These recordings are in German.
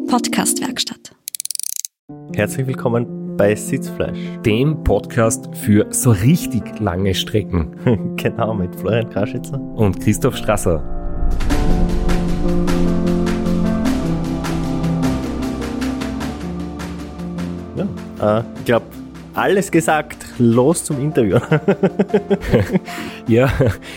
Podcast-Werkstatt. Herzlich willkommen bei Sitzfleisch, dem Podcast für so richtig lange Strecken. Genau, mit Florian Kraschitzer und Christoph Strasser. Ja, ich glaube, alles gesagt. Los zum Interview. Ja,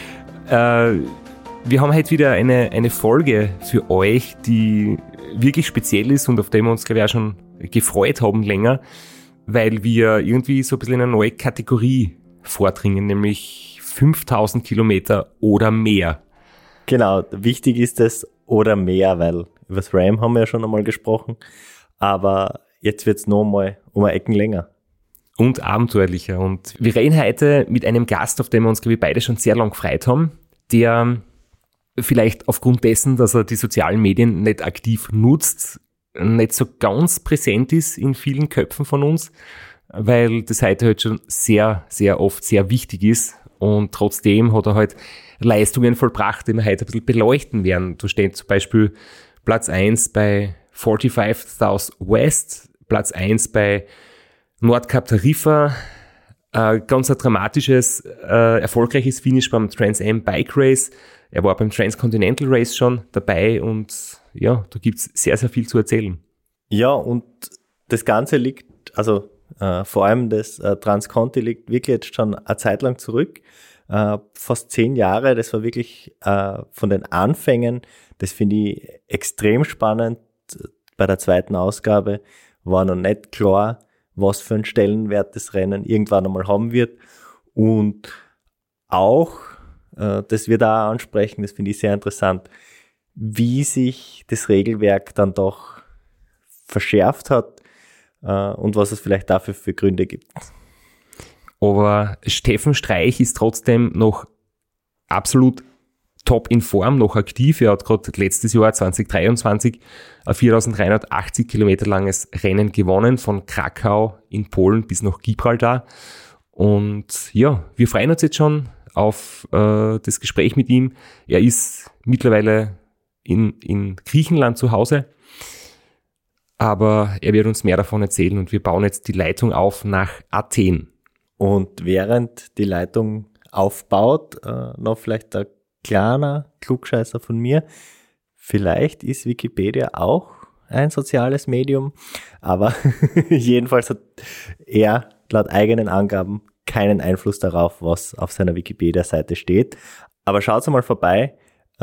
wir haben heute wieder eine Folge für euch, die wirklich speziell ist und auf die wir uns, glaube ich, auch schon gefreut haben länger, weil wir irgendwie so ein bisschen in eine neue Kategorie vordringen, nämlich 5000 Kilometer oder mehr. Genau, wichtig ist es oder mehr, weil über das RAM haben wir ja schon einmal gesprochen, aber jetzt wird es nochmal um eine Ecken länger. Und abenteuerlicher. Und wir reden heute mit einem Gast, auf den wir uns, glaube ich, beide schon sehr lang gefreut haben, der vielleicht aufgrund dessen, dass er die sozialen Medien nicht aktiv nutzt, nicht so ganz präsent ist in vielen Köpfen von uns, weil das heute halt schon sehr, sehr oft sehr wichtig ist. Und trotzdem hat er halt Leistungen vollbracht, die wir heute ein bisschen beleuchten werden. Da steht zum Beispiel Platz 1 bei 45 South West, Platz 1 bei Nordkap Tarifa, ganz ein dramatisches, erfolgreiches Finish beim Trans Am Bike Race. Er war beim Transcontinental Race schon dabei und ja, da gibt's sehr, sehr viel zu erzählen. Ja, und das Ganze liegt, also vor allem das Transconti liegt wirklich jetzt schon eine Zeit lang zurück. Fast 10 Jahre, das war wirklich von den Anfängen, das finde ich extrem spannend. Bei der zweiten Ausgabe war noch nicht klar, was für einen Stellenwert das Rennen irgendwann einmal haben wird. Und auch, das wird auch ansprechen, das finde ich sehr interessant, wie sich das Regelwerk dann doch verschärft hat und was es vielleicht dafür für Gründe gibt. Aber Steffen Streich ist trotzdem noch absolut top in Form, noch aktiv. Er hat gerade letztes Jahr 2023 ein 4380 Kilometer langes Rennen gewonnen, von Krakau in Polen bis nach Gibraltar. Und ja, wir freuen uns jetzt schon auf das Gespräch mit ihm. Er ist mittlerweile in Griechenland zu Hause, aber er wird uns mehr davon erzählen und wir bauen jetzt die Leitung auf nach Athen. Und während die Leitung aufbaut, noch vielleicht ein kleiner Klugscheißer von mir, vielleicht ist Wikipedia auch ein soziales Medium, aber jedenfalls hat er laut eigenen Angaben keinen Einfluss darauf, was auf seiner Wikipedia-Seite steht. Aber schaut mal vorbei,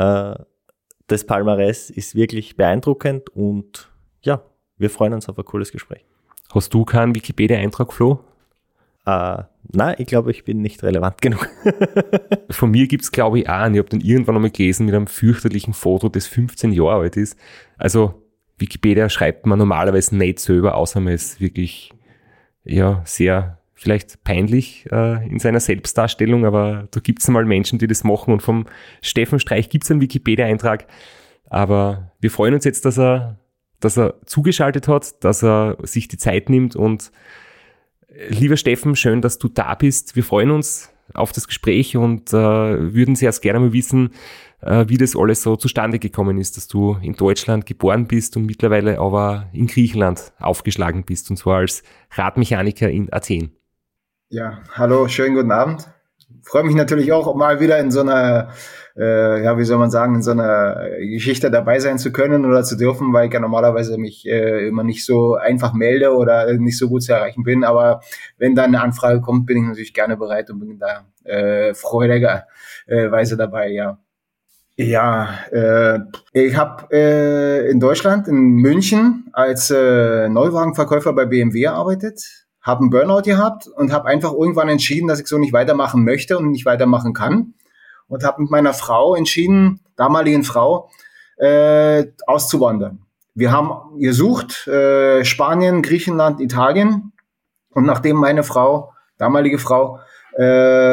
das Palmares ist wirklich beeindruckend und ja, wir freuen uns auf ein cooles Gespräch. Hast du keinen Wikipedia-Eintrag, Flo? Nein, ich glaube, ich bin nicht relevant genug. Von mir gibt's, glaube ich, auch einen. Ich habe den irgendwann einmal gelesen mit einem fürchterlichen Foto, das 15 Jahre alt ist. Also Wikipedia schreibt man normalerweise nicht selber, außer man ist wirklich ja sehr vielleicht peinlich in seiner Selbstdarstellung, aber da gibt's mal Menschen, die das machen und vom Steffen Streich gibt's einen Wikipedia-Eintrag. Aber wir freuen uns jetzt, dass er zugeschaltet hat, dass er sich die Zeit nimmt und lieber Steffen, schön, dass du da bist. Wir freuen uns auf das Gespräch und würden sehr gerne mal wissen, wie das alles so zustande gekommen ist, dass du in Deutschland geboren bist und mittlerweile aber in Griechenland aufgeschlagen bist, und zwar als Radmechaniker in Athen. Ja, hallo, schönen guten Abend. Freue mich natürlich auch, mal wieder in so einer, wie soll man sagen, in so einer Geschichte dabei sein zu können oder zu dürfen, weil ich ja normalerweise mich immer nicht so einfach melde oder nicht so gut zu erreichen bin. Aber wenn dann eine Anfrage kommt, bin ich natürlich gerne bereit und bin da freudigerweise dabei, ja. Ja, ich habe in Deutschland, in München, als Neuwagenverkäufer bei BMW gearbeitet, habe einen Burnout gehabt und habe einfach irgendwann entschieden, dass ich so nicht weitermachen möchte und nicht weitermachen kann. Und habe mit meiner Frau entschieden, damaligen Frau, auszuwandern. Wir haben gesucht, Spanien, Griechenland, Italien. Und nachdem meine Frau, damalige Frau, die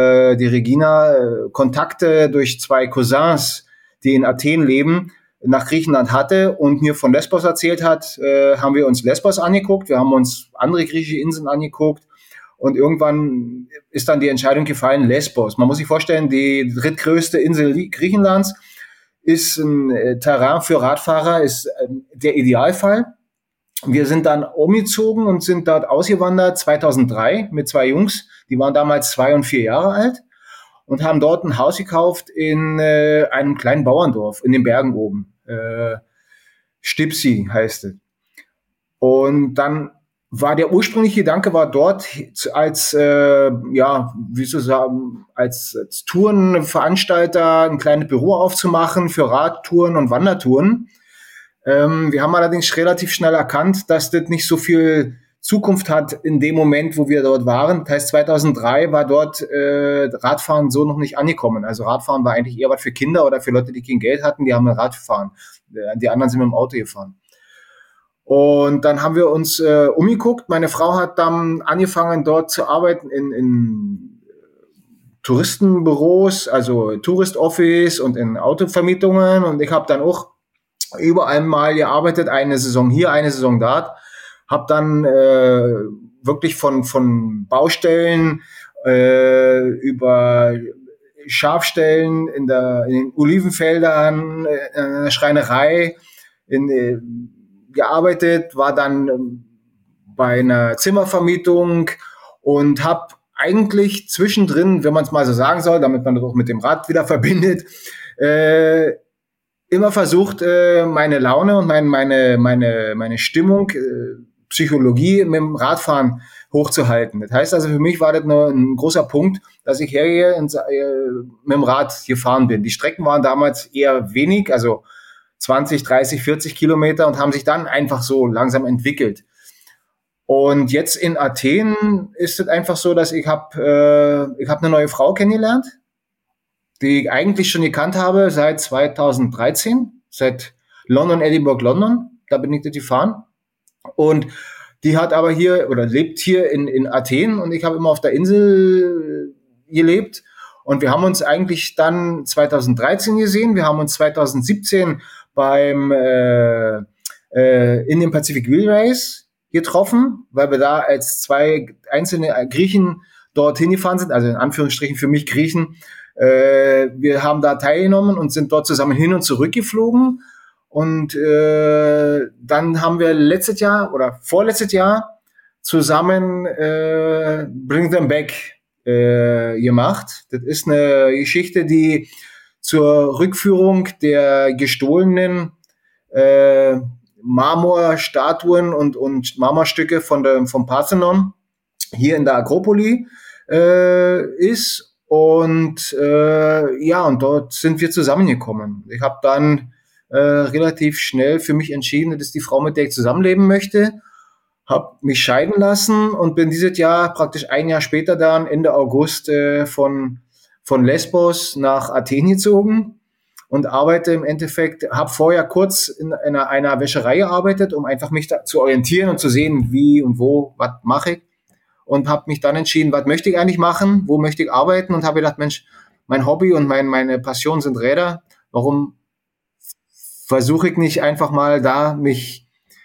Regina, Kontakte durch 2 Cousins, die in Athen leben, nach Griechenland hatte und mir von Lesbos erzählt hat, haben wir uns Lesbos angeguckt, wir haben uns andere griechische Inseln angeguckt und irgendwann ist dann die Entscheidung gefallen, Lesbos. Man muss sich vorstellen, die drittgrößte Insel Griechenlands ist ein Terrain für Radfahrer, ist der Idealfall. Wir sind dann umgezogen und sind dort ausgewandert 2003 mit 2 Jungs. Die waren damals 2 und 4 Jahre alt und haben dort ein Haus gekauft in einem kleinen Bauerndorf in den Bergen oben. Stipsi heißt es. Und dann war der ursprüngliche Gedanke war dort als wie soll ich sagen, als Tourenveranstalter ein kleines Büro aufzumachen für Radtouren und Wandertouren. Wir haben allerdings relativ schnell erkannt, dass das nicht so viel Zukunft hat in dem Moment, wo wir dort waren. Das heißt, 2003 war dort Radfahren so noch nicht angekommen. Also Radfahren war eigentlich eher was für Kinder oder für Leute, die kein Geld hatten, die haben ein Rad gefahren. Die anderen sind mit dem Auto gefahren. Und dann haben wir uns umgeguckt. Meine Frau hat dann angefangen, dort zu arbeiten in Touristenbüros, also Tourist Office und in Autovermietungen. Und ich habe dann auch überall mal gearbeitet, eine Saison hier, eine Saison dort. Habe dann wirklich von Baustellen über Schafstellen in den Olivenfeldern, in der Schreinerei, gearbeitet, war dann bei einer Zimmervermietung und habe eigentlich zwischendrin, wenn man es mal so sagen soll, damit man das auch mit dem Rad wieder verbindet, immer versucht, meine Laune und meine Stimmung, Psychologie mit dem Radfahren hochzuhalten. Das heißt also, für mich war das ein großer Punkt, dass ich hergehe und mit dem Rad gefahren bin. Die Strecken waren damals eher wenig, also 20, 30, 40 Kilometer und haben sich dann einfach so langsam entwickelt. Und jetzt in Athen ist es einfach so, dass ich hab eine neue Frau kennengelernt, die ich eigentlich schon gekannt habe seit 2013, seit London, Edinburgh, London. Da bin ich dort gefahren. Und die hat aber hier oder lebt hier in Athen und ich habe immer auf der Insel gelebt. Und wir haben uns eigentlich dann 2013 gesehen. Wir haben uns 2017 in dem Pacific Wheel Race getroffen, weil wir da als 2 einzelne Griechen dorthin gefahren sind, also in Anführungsstrichen für mich Griechen. Wir haben da teilgenommen und sind dort zusammen hin und zurück geflogen. Und dann haben wir letztes Jahr oder vorletztes Jahr zusammen Bring Them Back gemacht. Das ist eine Geschichte, die zur Rückführung der gestohlenen Marmorstatuen und Marmorstücke vom Parthenon hier in der Akropolis ist. Und und dort sind wir zusammengekommen. Ich habe dann relativ schnell für mich entschieden, das ist die Frau, mit der ich zusammenleben möchte. Habe mich scheiden lassen und bin dieses Jahr praktisch ein Jahr später dann Ende August von Lesbos nach Athen gezogen und arbeite im Endeffekt, habe vorher kurz in einer Wäscherei gearbeitet, um einfach mich da zu orientieren und zu sehen, wie und wo, was mache ich. Und habe mich dann entschieden, was möchte ich eigentlich machen, wo möchte ich arbeiten und habe gedacht, Mensch, mein Hobby und meine Passion sind Räder. Warum versuche ich nicht einfach mal da mich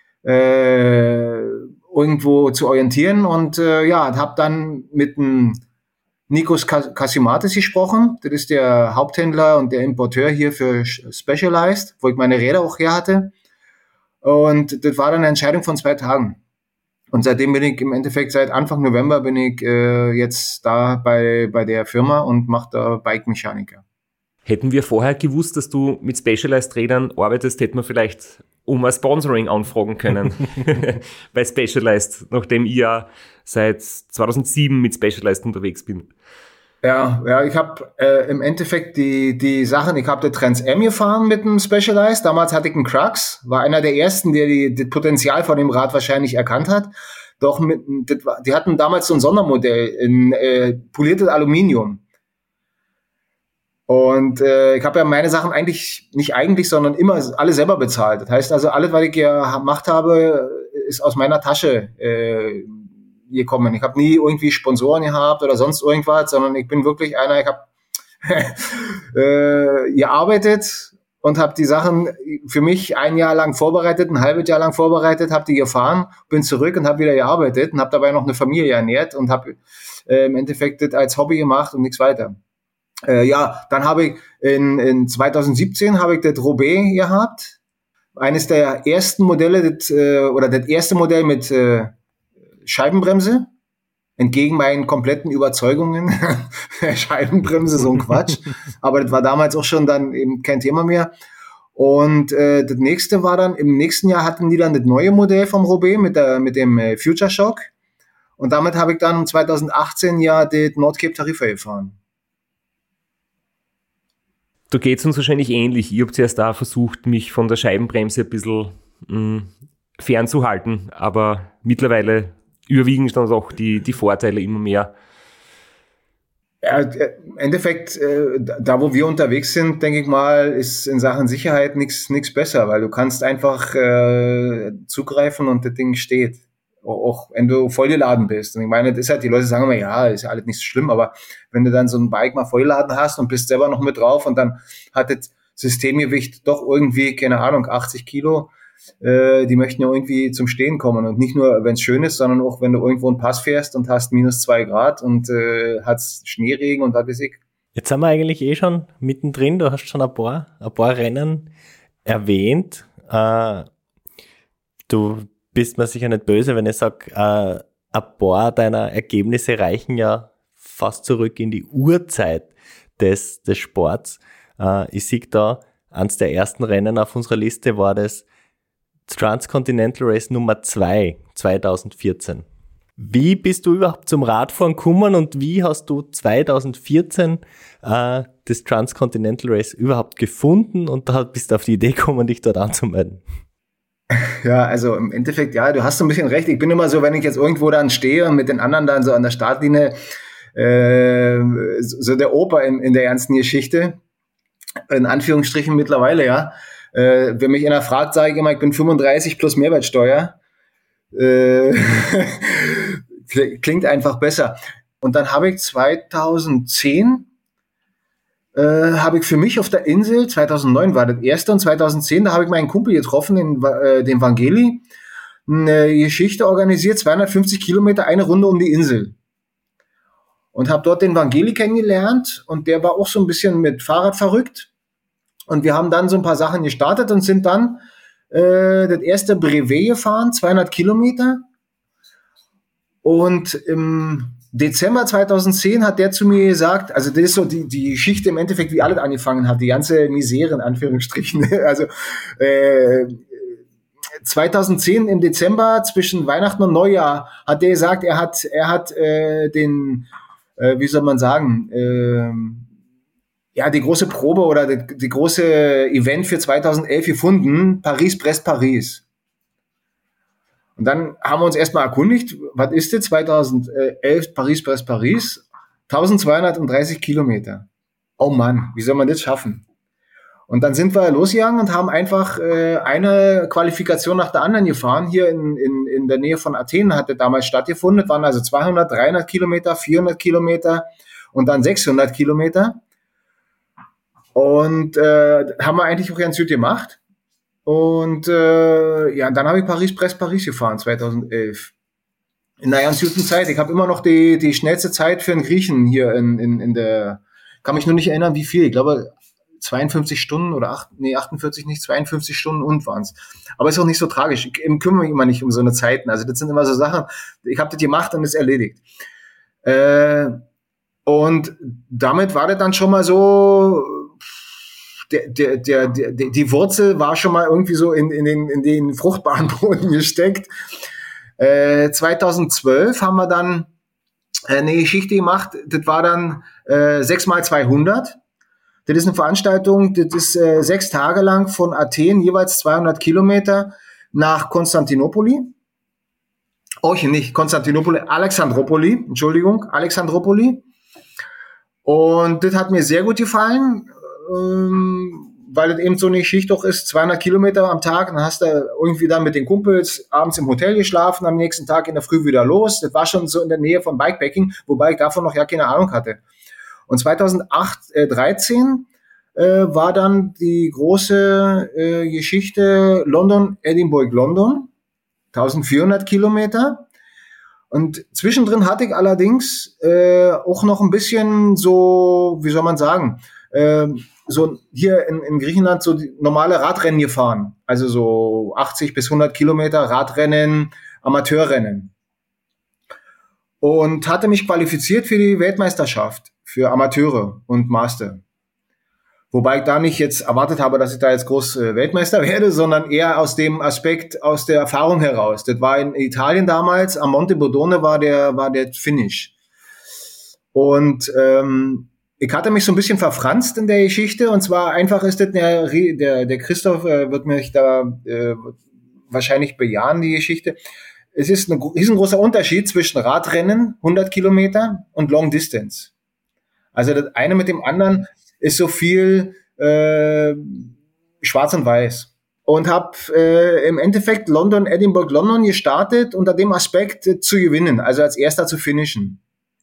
irgendwo zu orientieren und habe dann mit dem Nikos Kasimatis gesprochen. Das ist der Haupthändler und der Importeur hier für Specialized, wo ich meine Räder auch her hatte. Und das war dann eine Entscheidung von 2 Tagen. Und seitdem bin ich im Endeffekt, seit Anfang November bin ich jetzt da bei der Firma und mache da Bike-Mechaniker. Hätten wir vorher gewusst, dass du mit Specialized-Rädern arbeitest, hätten wir vielleicht um ein Sponsoring anfragen können bei Specialized, nachdem ich ja seit 2007 mit Specialized unterwegs bin. Ja, ich habe im Endeffekt die Sachen, ich habe den Trans M gefahren mit dem Specialized. Damals hatte ich einen Crux, war einer der ersten, der das Potenzial von dem Rad wahrscheinlich erkannt hat. Doch die hatten damals so ein Sondermodell in poliertes Aluminium. Und ich habe ja meine Sachen sondern immer alle selber bezahlt. Das heißt also, alles, was ich gemacht habe, ist aus meiner Tasche gekommen. Ich habe nie irgendwie Sponsoren gehabt oder sonst irgendwas, sondern ich bin wirklich einer, ich habe gearbeitet und habe die Sachen für mich ein Jahr lang vorbereitet, ein halbes Jahr lang vorbereitet, habe die gefahren, bin zurück und habe wieder gearbeitet und habe dabei noch eine Familie ernährt und habe im Endeffekt das als Hobby gemacht und nichts weiter. Dann habe ich in 2017 habe ich das Roubaix gehabt. eines der ersten Modelle, oder das erste Modell mit Scheibenbremse, entgegen meinen kompletten Überzeugungen. Scheibenbremse, so ein Quatsch. Aber das war damals auch schon dann eben kein Thema mehr. Und das nächste war dann, im nächsten Jahr hatten die dann das neue Modell vom Roubaix mit dem Future Shock. Und damit habe ich dann 2018 ja das Nordcape Tarifa gefahren. Da geht es uns wahrscheinlich ähnlich. Ich habe zuerst da versucht, mich von der Scheibenbremse ein bisschen fernzuhalten, aber mittlerweile überwiegen dann auch die Vorteile immer mehr. Ja, im Endeffekt, da wo wir unterwegs sind, denke ich mal, ist in Sachen Sicherheit nichts besser, weil du kannst einfach zugreifen und das Ding steht. Auch wenn du vollgeladen bist. Und ich meine, das ist halt, die Leute sagen immer, ja, ist ja alles nicht so schlimm, aber wenn du dann so ein Bike mal vollgeladen hast und bist selber noch mit drauf und dann hat das Systemgewicht doch irgendwie, keine Ahnung, 80 Kilo, die möchten ja irgendwie zum Stehen kommen und nicht nur, wenn es schön ist, sondern auch, wenn du irgendwo einen Pass fährst und hast -2 Grad und hast Schneeregen und was weiß ich. Jetzt sind wir eigentlich schon mittendrin, du hast schon ein paar Rennen erwähnt. Du bist mir sicher nicht böse, wenn ich sage, ein paar deiner Ergebnisse reichen ja fast zurück in die Urzeit des Sports. Ich sehe da, eines der ersten Rennen auf unserer Liste war das Transcontinental Race Nummer 2, 2014. Wie bist du überhaupt zum Radfahren gekommen und wie hast du 2014 das Transcontinental Race überhaupt gefunden und da bist du auf die Idee gekommen, dich dort anzumelden? Ja, also im Endeffekt, ja, du hast so ein bisschen recht. Ich bin immer so, wenn ich jetzt irgendwo dann stehe und mit den anderen dann so an der Startlinie, so der Opa in der ernsten Geschichte, in Anführungsstrichen mittlerweile, ja. Wenn mich einer fragt, sage ich immer, ich bin 35 plus Mehrwertsteuer. Klingt einfach besser. Und dann habe ich 2010 habe ich für mich auf der Insel, 2009 war das erste und 2010, da habe ich meinen Kumpel getroffen, den Vangeli, eine Geschichte organisiert, 250 Kilometer, eine Runde um die Insel. Und habe dort den Vangeli kennengelernt und der war auch so ein bisschen mit Fahrrad verrückt. Und wir haben dann so ein paar Sachen gestartet und sind dann das erste Brevet gefahren, 200 Kilometer. Und im Dezember 2010 hat der zu mir gesagt, also das ist so die Geschichte im Endeffekt, wie alles angefangen hat, die ganze Misere in Anführungsstrichen. Also 2010 im Dezember zwischen Weihnachten und Neujahr hat der gesagt, er hat den, wie soll man sagen, ja, die große Probe oder die große Event für 2011 gefunden, Paris-Brest-Paris. Und dann haben wir uns erstmal erkundigt, was ist das 2011 Paris-Brest-Paris? 1230 Kilometer. Oh Mann, wie soll man das schaffen? Und dann sind wir losgegangen und haben einfach eine Qualifikation nach der anderen gefahren. Hier in der Nähe von Athen hatte damals stattgefunden. Das waren also 200, 300 Kilometer, 400 Kilometer und dann 600 Kilometer. Und haben wir eigentlich auch ganz gut gemacht. Und ja, dann habe ich Paris-Brest-Paris gefahren, 2011. In einer ganz guten Zeit. Ich habe immer noch die schnellste Zeit für einen Griechen hier in der, kann mich nur nicht erinnern, wie viel. Ich glaube, 52 Stunden oder 48 nicht, 52 Stunden und waren's. Aber ist auch nicht so tragisch. Ich kümmere mich immer nicht um so eine Zeiten. Also das sind immer so Sachen, ich habe das gemacht und ist erledigt. Und damit war das dann schon mal so, die Wurzel war schon mal irgendwie so in den fruchtbaren Boden gesteckt. 2012 haben wir dann eine Geschichte gemacht, das war dann 6x200. Das ist eine Veranstaltung, das ist 6 Tage lang von Athen, jeweils 200 Kilometer nach Konstantinopoli. Oh, nicht Konstantinopoli, Alexandropoli. Und das hat mir sehr gut gefallen, weil das eben so eine Geschichte auch ist, 200 Kilometer am Tag, dann hast du irgendwie dann mit den Kumpels abends im Hotel geschlafen, am nächsten Tag in der Früh wieder los. Das war schon so in der Nähe von Bikepacking, wobei ich davon noch ja keine Ahnung hatte. Und 2013 war dann die große Geschichte London, Edinburgh, London, 1400 Kilometer. Und zwischendrin hatte ich allerdings auch noch ein bisschen so, wie soll man sagen, so hier in Griechenland so die normale Radrennen gefahren. Also so 80 bis 100 Kilometer Radrennen, Amateurrennen. Und hatte mich qualifiziert für die Weltmeisterschaft, für Amateure und Master. Wobei ich da nicht jetzt erwartet habe, dass ich da jetzt groß Weltmeister werde, sondern eher aus dem Aspekt, aus der Erfahrung heraus. Das war in Italien damals, am Monte Bordone war der Finish. Und ich hatte mich so ein bisschen verfranst in der Geschichte, und zwar einfach ist das der Christoph wird mich da wahrscheinlich bejahen, die Geschichte. Es ist ein riesengroßer Unterschied zwischen Radrennen, 100 Kilometer, und Long Distance. Also das eine mit dem anderen ist so viel schwarz und weiß. Und habe im Endeffekt Edinburgh, London gestartet, unter dem Aspekt zu gewinnen, also als Erster zu finishen.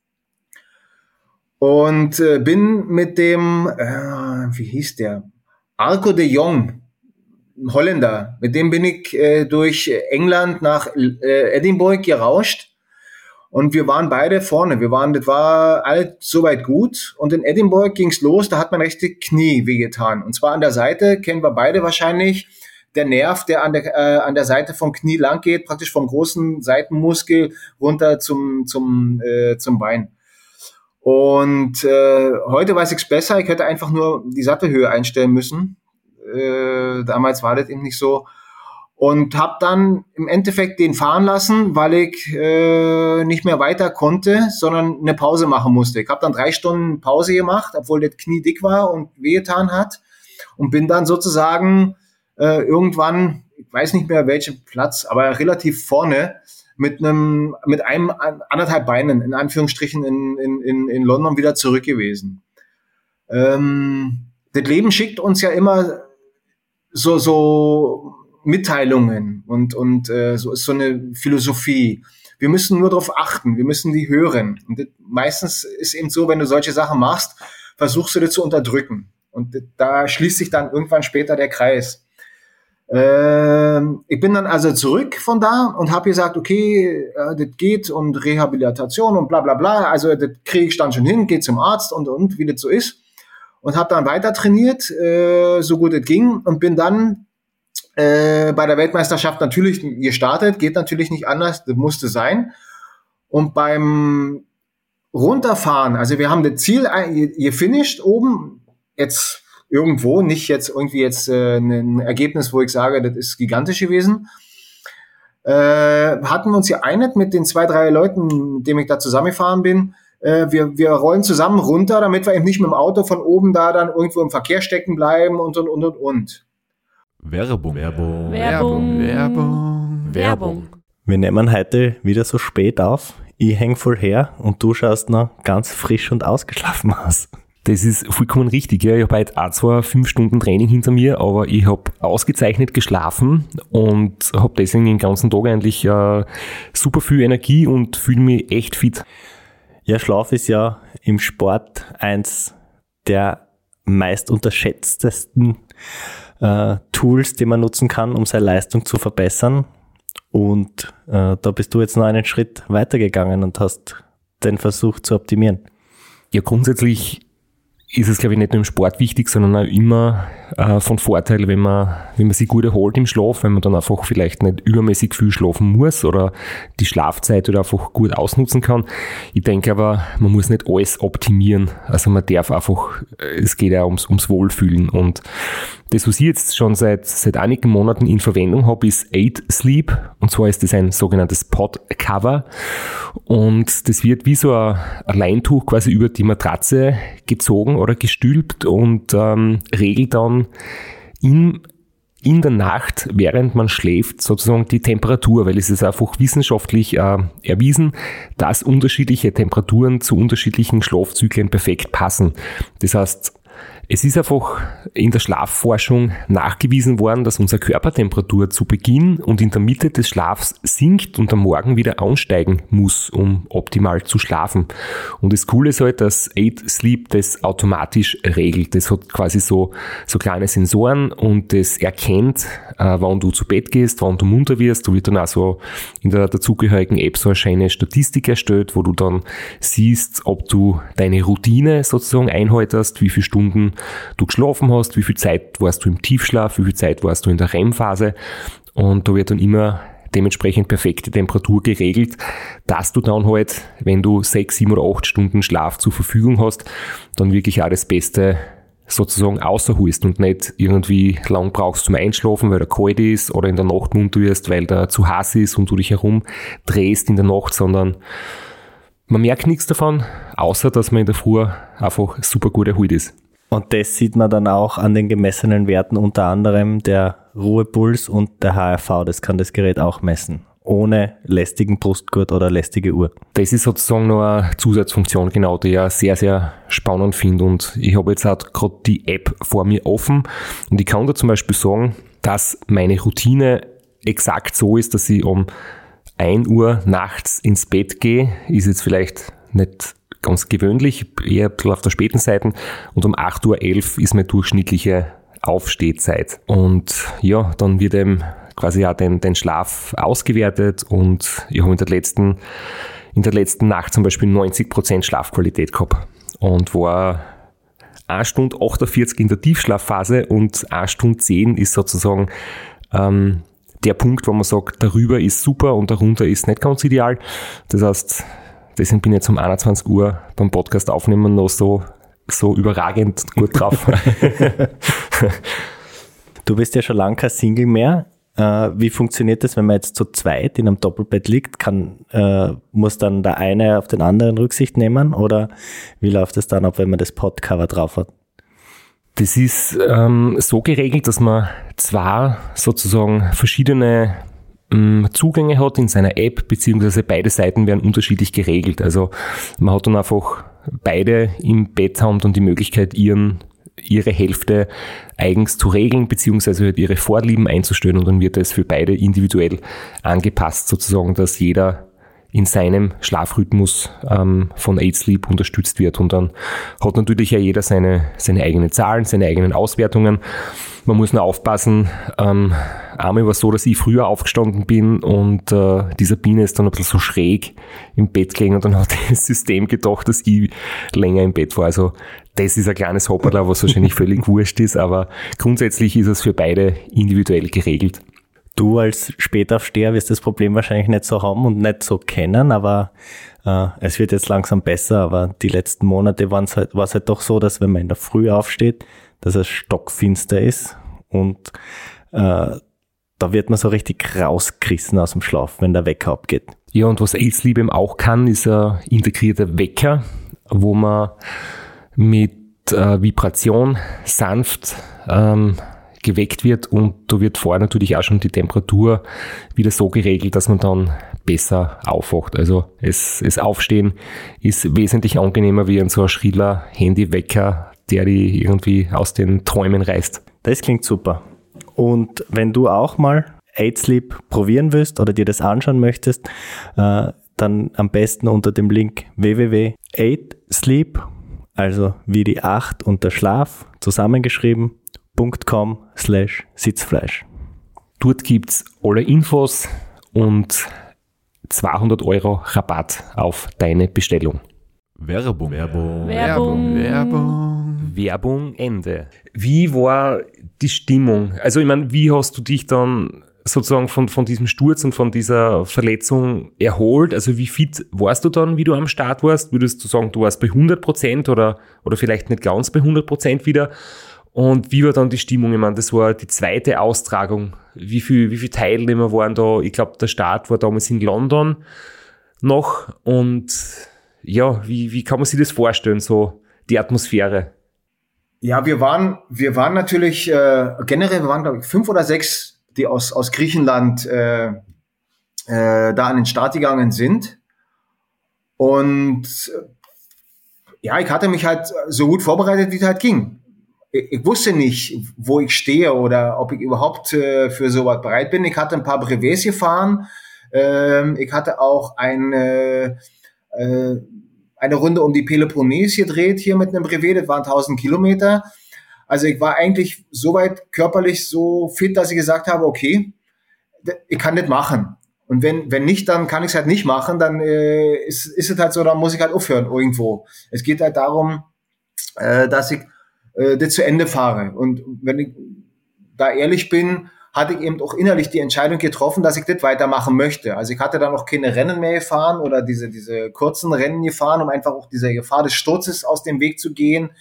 Und bin mit dem, wie hieß der? Arco de Jong, ein Holländer. Mit dem bin ich durch England nach Edinburgh gerauscht. Und wir waren beide vorne. Das war alles soweit gut. Und in Edinburgh ging's los, da hat mein rechte Knie wehgetan. Und zwar an der Seite, kennen wir beide wahrscheinlich, der Nerv, der an der Seite vom Knie lang geht, praktisch vom großen Seitenmuskel runter zum Bein. Und heute weiß ich's besser. Ich hätte einfach nur die Sattelhöhe einstellen müssen. Damals war das eben nicht so. Und habe dann im Endeffekt den fahren lassen, weil ich nicht mehr weiter konnte, sondern eine Pause machen musste. Ich habe dann 3 Stunden Pause gemacht, obwohl das Knie dick war und wehgetan hat. Und bin dann sozusagen irgendwann, ich weiß nicht mehr welchen Platz, aber relativ vorne, mit einem 1,5 Beinen, in Anführungsstrichen, in London wieder zurück gewesen. Das Leben schickt uns ja immer so Mitteilungen und so ist so eine Philosophie. Wir müssen nur darauf achten, wir müssen die hören. Und das, meistens ist eben so, wenn du solche Sachen machst, versuchst du das zu unterdrücken. Und da schließt sich dann irgendwann später der Kreis. Ich bin dann also zurück von da und habe gesagt, okay, das geht und Rehabilitation und bla bla bla, also das kriege ich dann schon hin, geht zum Arzt und wie das so ist. Und habe dann weiter trainiert, so gut es ging, und bin dann bei der Weltmeisterschaft natürlich gestartet, geht natürlich nicht anders, das musste sein. Und beim Runterfahren, also wir haben das Ziel gefinisht oben, jetzt irgendwo, nicht jetzt irgendwie ein Ergebnis, wo ich sage, das ist gigantisch gewesen. Hatten wir uns geeinigt mit den 2, 3 Leuten, mit denen ich da zusammengefahren bin. Wir rollen zusammen runter, damit wir eben nicht mit dem Auto von oben da dann irgendwo im Verkehr stecken bleiben und. Werbung. Wir nehmen heute wieder so spät auf. Ich häng voll her und du schaust noch ganz frisch und ausgeschlafen aus. Das ist vollkommen richtig. Ja. Ich habe heute auch zwar 5 Stunden Training hinter mir, aber ich habe ausgezeichnet geschlafen und habe deswegen den ganzen Tag eigentlich super viel Energie und fühle mich echt fit. Ja, Schlaf ist ja im Sport eins der meist unterschätztesten Tools, die man nutzen kann, um seine Leistung zu verbessern. Und da bist du jetzt noch einen Schritt weitergegangen und hast den versucht zu optimieren. Ja, grundsätzlich ist es, glaube ich, nicht nur im Sport wichtig, sondern auch immer von Vorteil, wenn man sich gut erholt im Schlaf, wenn man dann einfach vielleicht nicht übermäßig viel schlafen muss oder die Schlafzeit oder einfach gut ausnutzen kann. Ich denke aber, man muss nicht alles optimieren. Also man darf einfach, es geht ja ums Wohlfühlen. Und das, was ich jetzt schon seit einigen Monaten in Verwendung habe, ist 8 Sleep. Und zwar ist das ein sogenanntes Pod-Cover. Und das wird wie so ein Leintuch quasi über die Matratze gezogen oder gestülpt und regelt dann in der Nacht, während man schläft, sozusagen die Temperatur, weil es ist einfach wissenschaftlich erwiesen, dass unterschiedliche Temperaturen zu unterschiedlichen Schlafzyklen perfekt passen. Das heißt, es ist einfach in der Schlafforschung nachgewiesen worden, dass unsere Körpertemperatur zu Beginn und in der Mitte des Schlafs sinkt und am Morgen wieder ansteigen muss, um optimal zu schlafen. Und das Coole ist halt, dass 8 Sleep das automatisch regelt. Das hat quasi so kleine Sensoren und das erkennt, wann du zu Bett gehst, wann du munter wirst. Da wird dann auch so in der dazugehörigen App so eine schöne Statistik erstellt, wo du dann siehst, ob du deine Routine sozusagen einhaltest, wie viele Stunden du geschlafen hast, wie viel Zeit warst du im Tiefschlaf, wie viel Zeit warst du in der REM-Phase. Und da wird dann immer dementsprechend perfekte Temperatur geregelt, dass du dann halt, wenn du 6, 7 oder 8 Stunden Schlaf zur Verfügung hast, dann wirklich auch das Beste sozusagen außerholst und nicht irgendwie lang brauchst zum Einschlafen, weil der kalt ist oder in der Nacht munter wirst, weil der zu heiß ist und du dich herumdrehst in der Nacht, sondern man merkt nichts davon, außer dass man in der Früh einfach super gut erholt ist. Und das sieht man dann auch an den gemessenen Werten, unter anderem der Ruhepuls und der HRV. Das kann das Gerät auch messen, ohne lästigen Brustgurt oder lästige Uhr. Das ist sozusagen noch eine Zusatzfunktion, genau, die ich sehr, sehr spannend finde. Und ich habe jetzt auch gerade die App vor mir offen und ich kann da zum Beispiel sagen, dass meine Routine exakt so ist, dass ich um 1 Uhr nachts ins Bett gehe. Ist jetzt vielleicht nicht ganz gewöhnlich, eher ein bisschen auf der späten Seite. Und um 8.11 Uhr ist meine durchschnittliche Aufstehzeit. Und ja, dann wird eben quasi auch den Schlaf ausgewertet und ich habe in der letzten Nacht zum Beispiel 90% Schlafqualität gehabt und war 1 Stunde 48 in der Tiefschlafphase und 1 Stunde 10 ist sozusagen der Punkt, wo man sagt, darüber ist super und darunter ist nicht ganz ideal. Das heißt, deswegen bin ich jetzt um 21 Uhr beim Podcast aufnehmen noch so überragend gut drauf. Du bist ja schon lange kein Single mehr. Wie funktioniert das, wenn man jetzt zu zweit in einem Doppelbett liegt? Muss dann der eine auf den anderen Rücksicht nehmen oder wie läuft es dann ab, wenn man das Podcover drauf hat? Das ist so geregelt, dass man zwar sozusagen verschiedene Zugänge hat in seiner App, beziehungsweise beide Seiten werden unterschiedlich geregelt. Also man hat dann einfach beide im Bett haben dann die Möglichkeit, ihre Hälfte eigens zu regeln, beziehungsweise halt ihre Vorlieben einzustellen und dann wird es für beide individuell angepasst, sozusagen, dass jeder in seinem Schlafrhythmus von 8 Sleep unterstützt wird. Und dann hat natürlich ja jeder seine eigenen Zahlen, seine eigenen Auswertungen. Man muss nur aufpassen. Einmal war es so, dass ich früher aufgestanden bin und die Sabine ist dann ein bisschen so schräg im Bett gelegen und dann hat das System gedacht, dass ich länger im Bett war. Also das ist ein kleines Hopperla, was wahrscheinlich völlig wurscht ist, aber grundsätzlich ist es für beide individuell geregelt. Du als Spätaufsteher wirst das Problem wahrscheinlich nicht so haben und nicht so kennen, aber es wird jetzt langsam besser, aber die letzten Monate war es halt doch so, dass wenn man in der Früh aufsteht, dass es stockfinster ist und da wird man so richtig rausgerissen aus dem Schlaf, wenn der Wecker abgeht. Ja, und was 8 Sleep eben auch kann, ist ein integrierter Wecker, wo man mit Vibration sanft geweckt wird und da wird vorher natürlich auch schon die Temperatur wieder so geregelt, dass man dann besser aufwacht. Also es Aufstehen ist wesentlich angenehmer wie ein so ein schriller Handywecker, der die irgendwie aus den Träumen reißt. Das klingt super. Und wenn du auch mal 8 Sleep probieren willst oder dir das anschauen möchtest, dann am besten unter dem Link www.8sleep, also wie die 8 und der Schlaf zusammengeschrieben, .com/Sitzfleisch. Dort gibt's alle Infos und 200 € Rabatt auf deine Bestellung. Werbung. Werbung Ende. Wie war die Stimmung? Also ich meine, wie hast du dich dann sozusagen von diesem Sturz und von dieser Verletzung erholt? Also wie fit warst du dann, wie du am Start warst? Würdest du sagen, du warst bei 100% oder vielleicht nicht ganz bei 100% wieder? Und wie war dann die Stimmung? Ich meine, das war die zweite Austragung. Wie viel Teilnehmer waren da? Ich glaube, der Start war damals in London noch. Und ja, wie kann man sich das vorstellen, so die Atmosphäre? Ja, wir waren natürlich generell, wir waren glaube ich 5 oder 6, die aus Griechenland da an den Start gegangen sind. Und ja, ich hatte mich halt so gut vorbereitet, wie es halt ging. Ich wusste nicht, wo ich stehe oder ob ich überhaupt für sowas bereit bin. Ich hatte ein paar Brevets gefahren. Ich hatte auch eine Runde um die Peloponnes gedreht hier mit einem Brevet. Das waren 1000 Kilometer. Also ich war eigentlich soweit körperlich so fit, dass ich gesagt habe, okay, ich kann das machen. Und wenn nicht, dann kann ich es halt nicht machen. Dann ist es halt so, dann muss ich halt aufhören irgendwo. Es geht halt darum, dass ich das zu Ende fahre. Und wenn ich da ehrlich bin, hatte ich eben auch innerlich die Entscheidung getroffen, dass ich das weitermachen möchte. Also ich hatte dann auch keine Rennen mehr gefahren oder diese kurzen Rennen gefahren, um einfach auch dieser Gefahr des Sturzes aus dem Weg zu gehen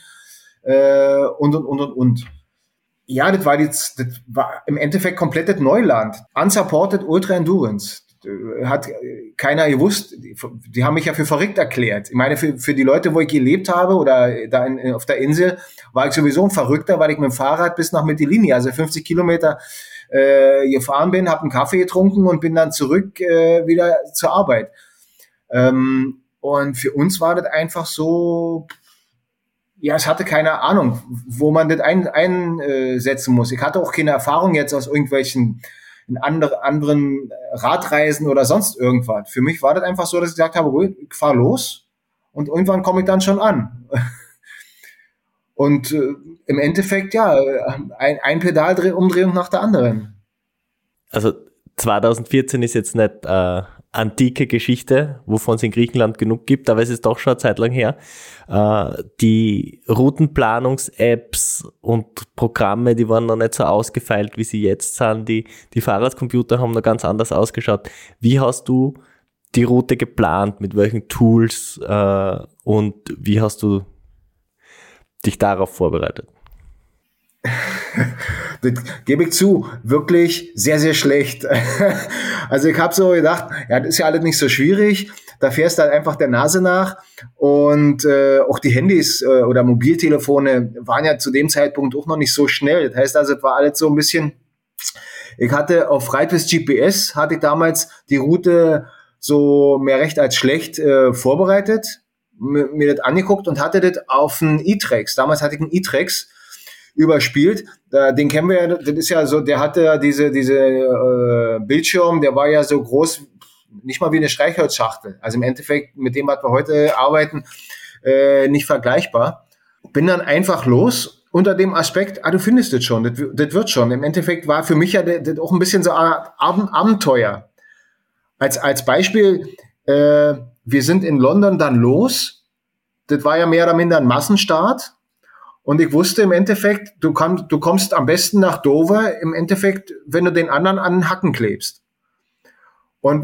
und. Ja, das war im Endeffekt komplettes Neuland. Unsupported Ultra Endurance. Hat keiner gewusst. Die haben mich ja für verrückt erklärt. Ich meine, für die Leute, wo ich gelebt habe oder da auf der Insel, war ich sowieso ein Verrückter, weil ich mit dem Fahrrad bis nach Mytilini, also 50 Kilometer gefahren bin, habe einen Kaffee getrunken und bin dann zurück wieder zur Arbeit. Und für uns war das einfach so, ja, es hatte keine Ahnung, wo man das einsetzen muss. Ich hatte auch keine Erfahrung jetzt aus irgendwelchen anderen Radreisen oder sonst irgendwas. Für mich war das einfach so, dass ich gesagt habe, ich fahr los und irgendwann komme ich dann schon an. Und im Endeffekt, ja, ein Pedalumdrehung nach der anderen. Also 2014 ist jetzt nicht antike Geschichte, wovon es in Griechenland genug gibt, aber es ist doch schon eine Zeit lang her. Die Routenplanungs-Apps und Programme, die waren noch nicht so ausgefeilt, wie sie jetzt sind. Die Fahrradcomputer haben noch ganz anders ausgeschaut. Wie hast du die Route geplant? Mit welchen Tools und wie hast du dich darauf vorbereitet? Das gebe ich zu, wirklich sehr, sehr schlecht. Also ich habe so gedacht, ja, das ist ja alles nicht so schwierig. Da fährst du halt einfach der Nase nach. Und auch die Handys oder Mobiltelefone waren ja zu dem Zeitpunkt auch noch nicht so schnell. Das heißt also, es war alles so ein bisschen, ich hatte auf Reitwiz GPS, hatte ich damals die Route so mehr recht als schlecht vorbereitet, mir das angeguckt und hatte das auf einen E-Trex. Damals hatte ich einen E-Trex überspielt. Den kennen wir ja, das ist ja so, der hatte ja diese Bildschirm, der war ja so groß, nicht mal wie eine Streichholzschachtel. Also im Endeffekt mit dem, was wir heute arbeiten, nicht vergleichbar. Bin dann einfach los unter dem Aspekt, du findest das schon, das wird schon. Im Endeffekt war für mich ja das auch ein bisschen so Abenteuer. Als Beispiel, wir sind in London dann los. Das war ja mehr oder minder ein Massenstart. Und ich wusste im Endeffekt, du kommst am besten nach Dover, im Endeffekt, wenn du den anderen an den Hacken klebst. Und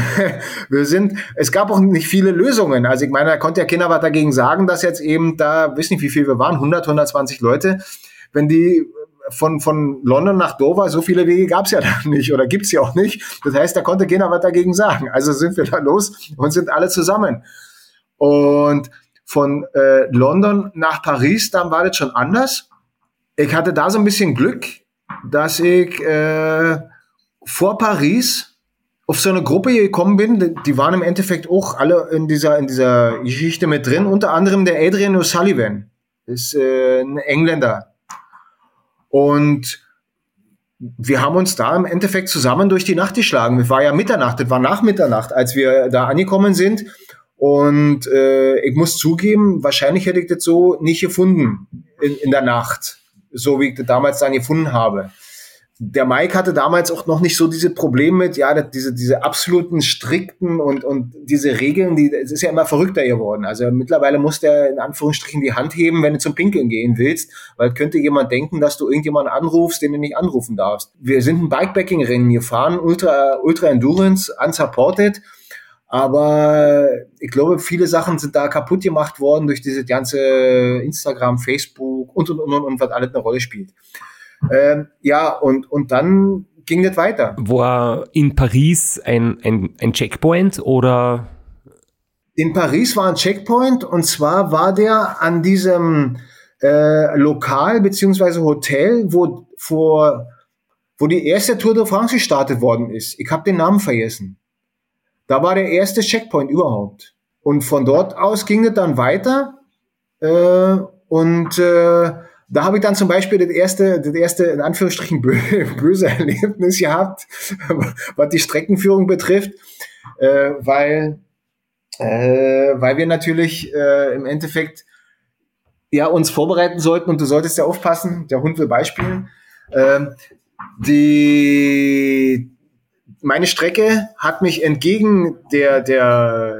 es gab auch nicht viele Lösungen. Also ich meine, da konnte ja keiner was dagegen sagen, dass jetzt eben da, weiß nicht, wie viel wir waren, 120 Leute, wenn die von London nach Dover, so viele Wege gab's ja da nicht oder gibt's ja auch nicht. Das heißt, da konnte keiner was dagegen sagen. Also sind wir da los und sind alle zusammen. Und von London nach Paris, dann war das schon anders. Ich hatte da so ein bisschen Glück, dass ich vor Paris auf so eine Gruppe gekommen bin. Die waren im Endeffekt auch alle in dieser Geschichte mit drin. Unter anderem der Adrian O'Sullivan, ist ein Engländer. Und wir haben uns da im Endeffekt zusammen durch die Nacht geschlagen. Es war ja Mitternacht, das war nach Mitternacht, als wir da angekommen sind. Und ich muss zugeben, wahrscheinlich hätte ich das so nicht gefunden in der Nacht, so wie ich das damals dann gefunden habe. Der Mike hatte damals auch noch nicht so diese Probleme mit, ja, diese absoluten strikten und diese Regeln, es ist ja immer verrückter geworden. Also mittlerweile muss der in Anführungsstrichen die Hand heben, wenn du zum Pinkeln gehen willst, weil könnte jemand denken, dass du irgendjemanden anrufst, den du nicht anrufen darfst. Wir sind ein Bikepacking-Rennen gefahren, Ultra Endurance, unsupported. Aber ich glaube, viele Sachen sind da kaputt gemacht worden durch diese ganze Instagram, Facebook und was alles eine Rolle spielt. Ja, und dann ging das weiter. War in Paris ein Checkpoint oder? In Paris war ein Checkpoint und zwar war der an diesem Lokal beziehungsweise Hotel, wo die erste Tour de France gestartet worden ist. Ich habe den Namen vergessen. Da war der erste Checkpoint überhaupt. Und von dort aus ging es dann weiter. Da habe ich dann zum Beispiel das erste in Anführungsstrichen böse Erlebnis gehabt, was die Streckenführung betrifft, weil wir natürlich im Endeffekt ja uns vorbereiten sollten und du solltest ja aufpassen, der Hund will beispielen. Meine Strecke hat mich entgegen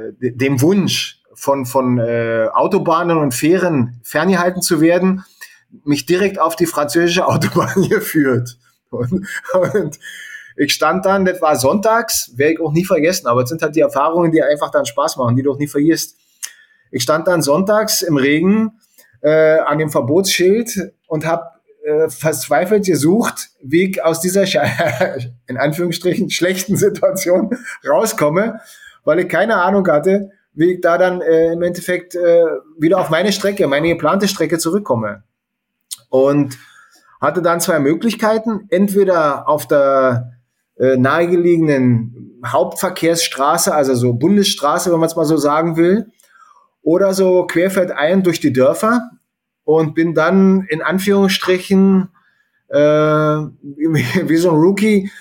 dem Wunsch von Autobahnen und Fähren ferngehalten zu werden, mich direkt auf die französische Autobahn geführt. Und ich stand dann, das war sonntags, werde ich auch nie vergessen, aber es sind halt die Erfahrungen, die einfach dann Spaß machen, die du auch nie vergisst. Ich stand dann sonntags im Regen an dem Verbotsschild und habe verzweifelt gesucht, wie ich aus dieser in Anführungsstrichen schlechten Situation rauskomme, weil ich keine Ahnung hatte, wie ich da dann im Endeffekt wieder auf meine Strecke, meine geplante Strecke zurückkomme. Und hatte dann zwei Möglichkeiten, entweder auf der nahegelegenen Hauptverkehrsstraße, also so Bundesstraße, wenn man es mal so sagen will, oder so querfeldein durch die Dörfer und bin dann in Anführungsstrichen wie so ein Rookie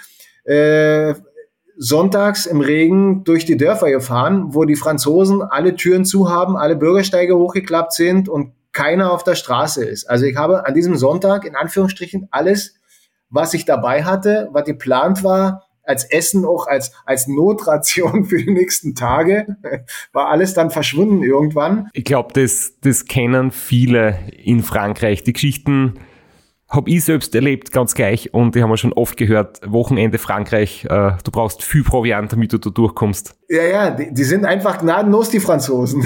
sonntags im Regen durch die Dörfer gefahren, wo die Franzosen alle Türen zu haben, alle Bürgersteige hochgeklappt sind und keiner auf der Straße ist. Also ich habe an diesem Sonntag in Anführungsstrichen alles, was ich dabei hatte, was geplant war, als Essen auch als Notration für die nächsten Tage, war alles dann verschwunden irgendwann. Ich glaube, das kennen viele in Frankreich. Die Geschichten habe ich selbst erlebt, ganz gleich. Und ich habe schon oft gehört, Wochenende Frankreich, du brauchst viel Proviant, damit du da durchkommst. Ja, die sind einfach gnadenlos, die Franzosen.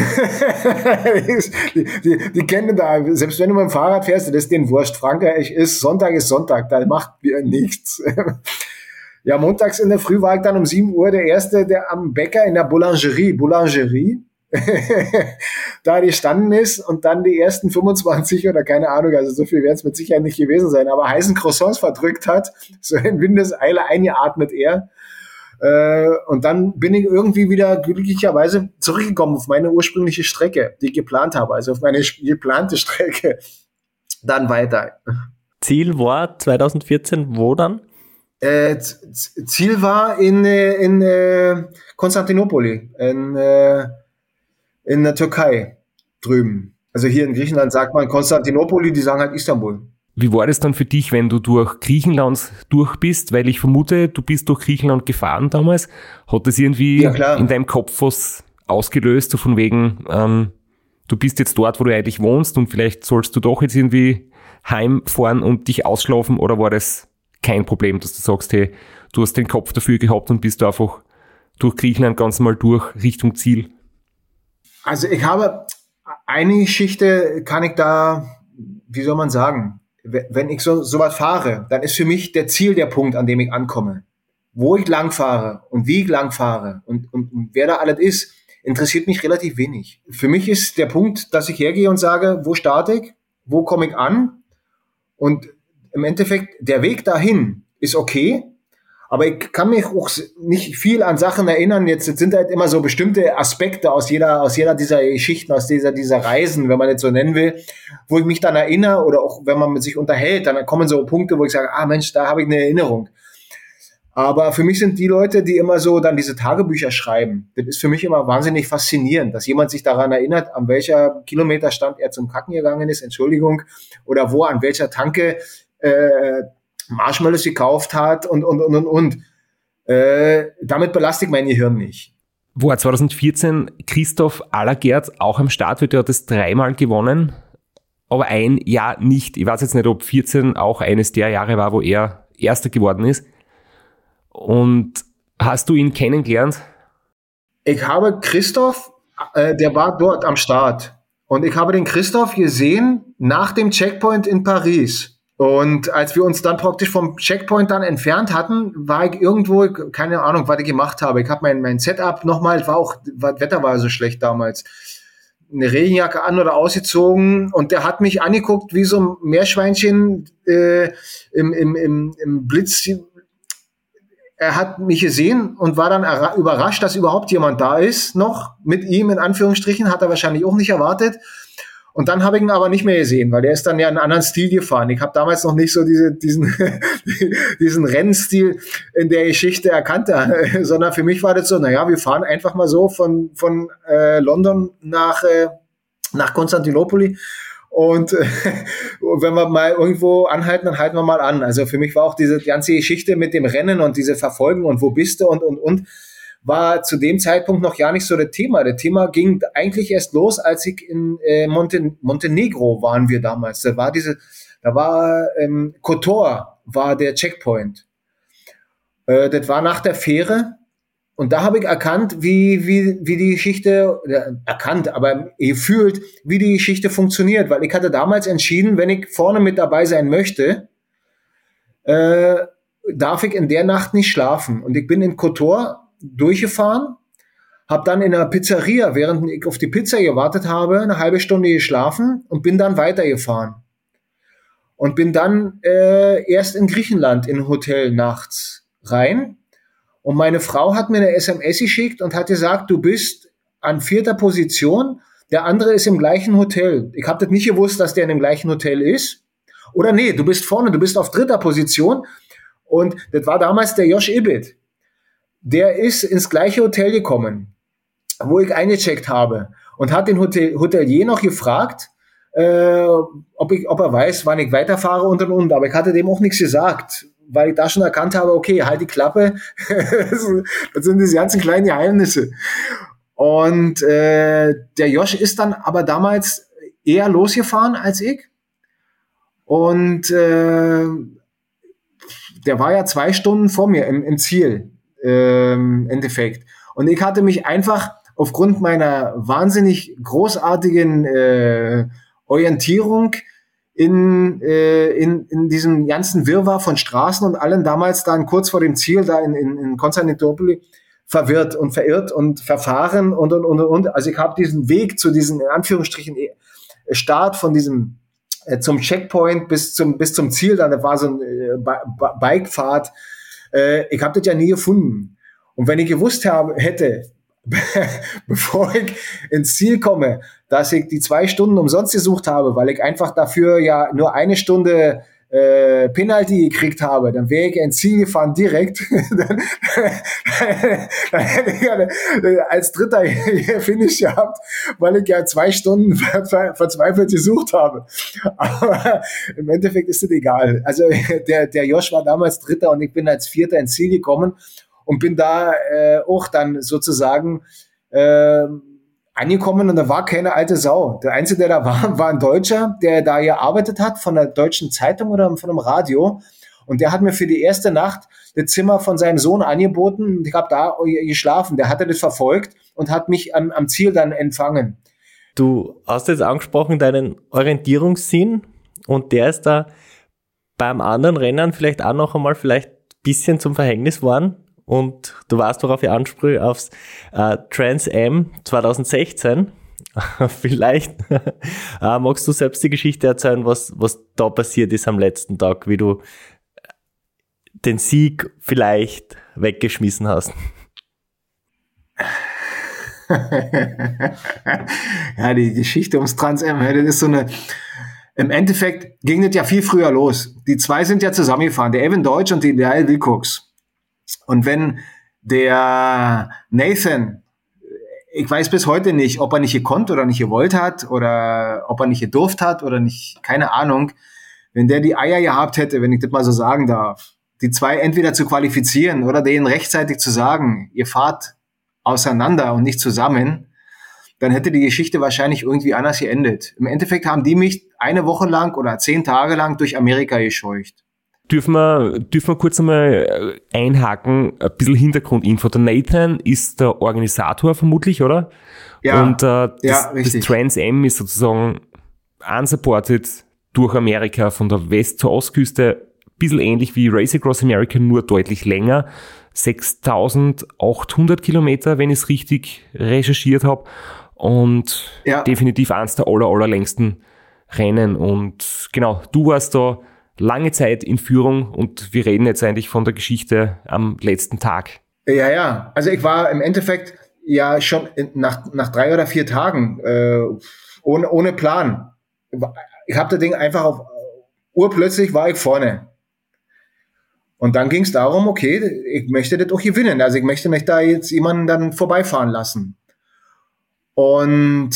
die kennen da, selbst wenn du mit dem Fahrrad fährst, das ist denen wurscht. Frankreich ist Sonntag, da macht wir nichts. Ja, montags in der Früh war ich dann um 7 Uhr der Erste, der am Bäcker in der Boulangerie, da gestanden ist und dann die ersten 25 oder keine Ahnung, also so viel werden es mit Sicherheit nicht gewesen sein, aber heißen Croissants verdrückt hat, so in Windeseile eingeatmet er. Und dann bin ich irgendwie wieder glücklicherweise zurückgekommen auf meine ursprüngliche Strecke, die ich geplant habe, also auf meine geplante Strecke. Dann weiter. Ziel war 2014 wo dann? Ziel war in Konstantinopoli, in der Türkei drüben. Also hier in Griechenland sagt man Konstantinopoli, die sagen halt Istanbul. Wie war das dann für dich, wenn du durch Griechenland durch bist? Weil ich vermute, du bist durch Griechenland gefahren damals. Hat das irgendwie in deinem Kopf was ausgelöst, so von wegen, du bist jetzt dort, wo du eigentlich wohnst und vielleicht sollst du doch jetzt irgendwie heimfahren und dich ausschlafen, oder war das kein Problem, dass du sagst, hey, du hast den Kopf dafür gehabt und bist du einfach durch Griechenland ganz mal durch Richtung Ziel? Also ich habe eine Geschichte, kann ich da, wie soll man sagen, wenn ich so was fahre, dann ist für mich der Ziel der Punkt, an dem ich ankomme. Wo ich lang fahre und wie ich lang fahre und wer da alles ist, interessiert mich relativ wenig. Für mich ist der Punkt, dass ich hergehe und sage, wo starte ich, wo komme ich an, und im Endeffekt, der Weg dahin ist okay, aber ich kann mich auch nicht viel an Sachen erinnern. Jetzt sind halt immer so bestimmte Aspekte aus jeder dieser Geschichten, aus dieser Reisen, wenn man das so nennen will, wo ich mich dann erinnere, oder auch wenn man mit sich unterhält, dann kommen so Punkte, wo ich sage, Mensch, da habe ich eine Erinnerung. Aber für mich sind die Leute, die immer so dann diese Tagebücher schreiben, das ist für mich immer wahnsinnig faszinierend, dass jemand sich daran erinnert, an welcher Kilometerstand er zum Kacken gegangen ist, Entschuldigung, oder wo, an welcher Tanke Marshmallows gekauft hat und. Damit belastet mein Gehirn nicht. War 2014 Christoph Allergert auch am Start, weil der hat das 3-mal gewonnen, aber ein Jahr nicht. Ich weiß jetzt nicht, ob 14 auch eines der Jahre war, wo er Erster geworden ist. Und hast du ihn kennengelernt? Ich habe Christoph, der war dort am Start. Und ich habe den Christoph gesehen nach dem Checkpoint in Paris. Und als wir uns dann praktisch vom Checkpoint dann entfernt hatten, war ich irgendwo, keine Ahnung, was ich gemacht habe. Ich habe mein Setup nochmal, das Wetter war so schlecht damals, eine Regenjacke an oder ausgezogen, und der hat mich angeguckt wie so ein Meerschweinchen im Blitz. Er hat mich gesehen und war dann überrascht, dass überhaupt jemand da ist, noch mit ihm, in Anführungsstrichen, hat er wahrscheinlich auch nicht erwartet. Und dann habe ich ihn aber nicht mehr gesehen, weil der ist dann ja einen anderen Stil gefahren. Ich habe damals noch nicht so diesen Rennstil in der Geschichte erkannt, sondern für mich war das so, wir fahren einfach mal so von London nach Konstantinopoli. Und wenn wir mal irgendwo anhalten, dann halten wir mal an. Also für mich war auch diese ganze Geschichte mit dem Rennen und diese Verfolgung und wo bist du und war zu dem Zeitpunkt noch gar nicht so das Thema. Das Thema ging eigentlich erst los, als ich in Montenegro waren wir damals. Da war Kotor war der Checkpoint. Das war nach der Fähre. Und da habe ich erkannt, wie die Geschichte, aber gefühlt, wie die Geschichte funktioniert. Weil ich hatte damals entschieden, wenn ich vorne mit dabei sein möchte, darf ich in der Nacht nicht schlafen. Und ich bin in Kotor durchgefahren, habe dann in einer Pizzeria, während ich auf die Pizza gewartet habe, eine halbe Stunde geschlafen und bin dann weitergefahren. Und bin dann erst in Griechenland in ein Hotel nachts rein. Und meine Frau hat mir eine SMS geschickt und hat gesagt, du bist an 4. Position, der andere ist im gleichen Hotel. Ich habe das nicht gewusst, dass der in dem gleichen Hotel ist. Oder nee, du bist vorne, du bist auf 3. Position. Und das war damals der Josh Ibit. Der ist ins gleiche Hotel gekommen, wo ich eingecheckt habe. Und hat den Hotelier noch gefragt, ob er weiß, wann ich weiterfahre und. Aber ich hatte dem auch nichts gesagt, weil ich da schon erkannt habe, okay, halt die Klappe, das sind diese ganzen kleinen Geheimnisse. Und der Josh ist dann aber damals eher losgefahren als ich. Und der war ja 2 Stunden vor mir im Ziel, im Endeffekt. Und ich hatte mich einfach aufgrund meiner wahnsinnig großartigen Orientierung in diesem ganzen Wirrwarr von Straßen und allen damals dann kurz vor dem Ziel da in Konstantinopel verwirrt und verirrt und verfahren und. Also ich habe diesen Weg zu diesem, in Anführungsstrichen, Start von diesem zum Checkpoint bis zum Ziel, dann, das war so ein Bikefahrt. Ich habe das ja nie gefunden. Und wenn ich gewusst hätte, bevor ich ins Ziel komme, dass ich die 2 Stunden umsonst gesucht habe, weil ich einfach dafür ja nur 1 Stunde Penalty gekriegt habe, dann wäre ich ins Ziel gefahren direkt. dann hätte ich ja als Dritter Finish gehabt, weil ich ja 2 Stunden verzweifelt gesucht habe. Aber im Endeffekt ist es egal. Also der Josh war damals Dritter und ich bin als Vierter ins Ziel gekommen und bin da auch dann sozusagen angekommen und da war keine alte Sau. Der Einzige, der da war ein Deutscher, der da gearbeitet hat von der Deutschen Zeitung oder von einem Radio und der hat mir für die erste Nacht das Zimmer von seinem Sohn angeboten und ich habe da geschlafen. Der hatte das verfolgt und hat mich am Ziel dann empfangen. Du hast jetzt angesprochen, deinen Orientierungssinn und der ist da beim anderen Rennen vielleicht auch noch einmal vielleicht ein bisschen zum Verhängnis geworden. Und du warst, worauf ich ansprühe, aufs Trans Am 2016. Vielleicht magst du selbst die Geschichte erzählen, was da passiert ist am letzten Tag, wie du den Sieg vielleicht weggeschmissen hast. Ja, die Geschichte ums Trans Am, das ist so eine. Im Endeffekt ging das ja viel früher los. Die 2 sind ja zusammengefahren, der Evan Deutsch und der Dale Wilcox. Und wenn der Nathan, ich weiß bis heute nicht, ob er nicht gekonnt oder nicht gewollt hat oder ob er nicht gedurft hat oder nicht, keine Ahnung, wenn der die Eier gehabt hätte, wenn ich das mal so sagen darf, die 2 entweder zu qualifizieren oder denen rechtzeitig zu sagen, ihr fahrt auseinander und nicht zusammen, dann hätte die Geschichte wahrscheinlich irgendwie anders geendet. Im Endeffekt haben die mich 1 Woche lang oder 10 Tage lang durch Amerika gescheucht. Dürfen wir kurz einmal einhaken, ein bisschen Hintergrundinfo. Der Nathan ist der Organisator vermutlich, oder? Ja, und das richtig. Das Trans Am ist sozusagen unsupported durch Amerika von der West- zur Ostküste, ein bisschen ähnlich wie Race Across America, nur deutlich länger. 6.800 Kilometer, wenn ich es richtig recherchiert habe. Und definitiv eins der allerlängsten Rennen. Und genau, du warst da lange Zeit in Führung und wir reden jetzt eigentlich von der Geschichte am letzten Tag. Ja. Also ich war im Endeffekt ja schon nach 3 oder 4 Tagen ohne Plan. Ich habe das Ding einfach urplötzlich war ich vorne. Und dann ging es darum, okay, ich möchte das auch gewinnen. Also ich möchte nicht da jetzt jemanden dann vorbeifahren lassen. Und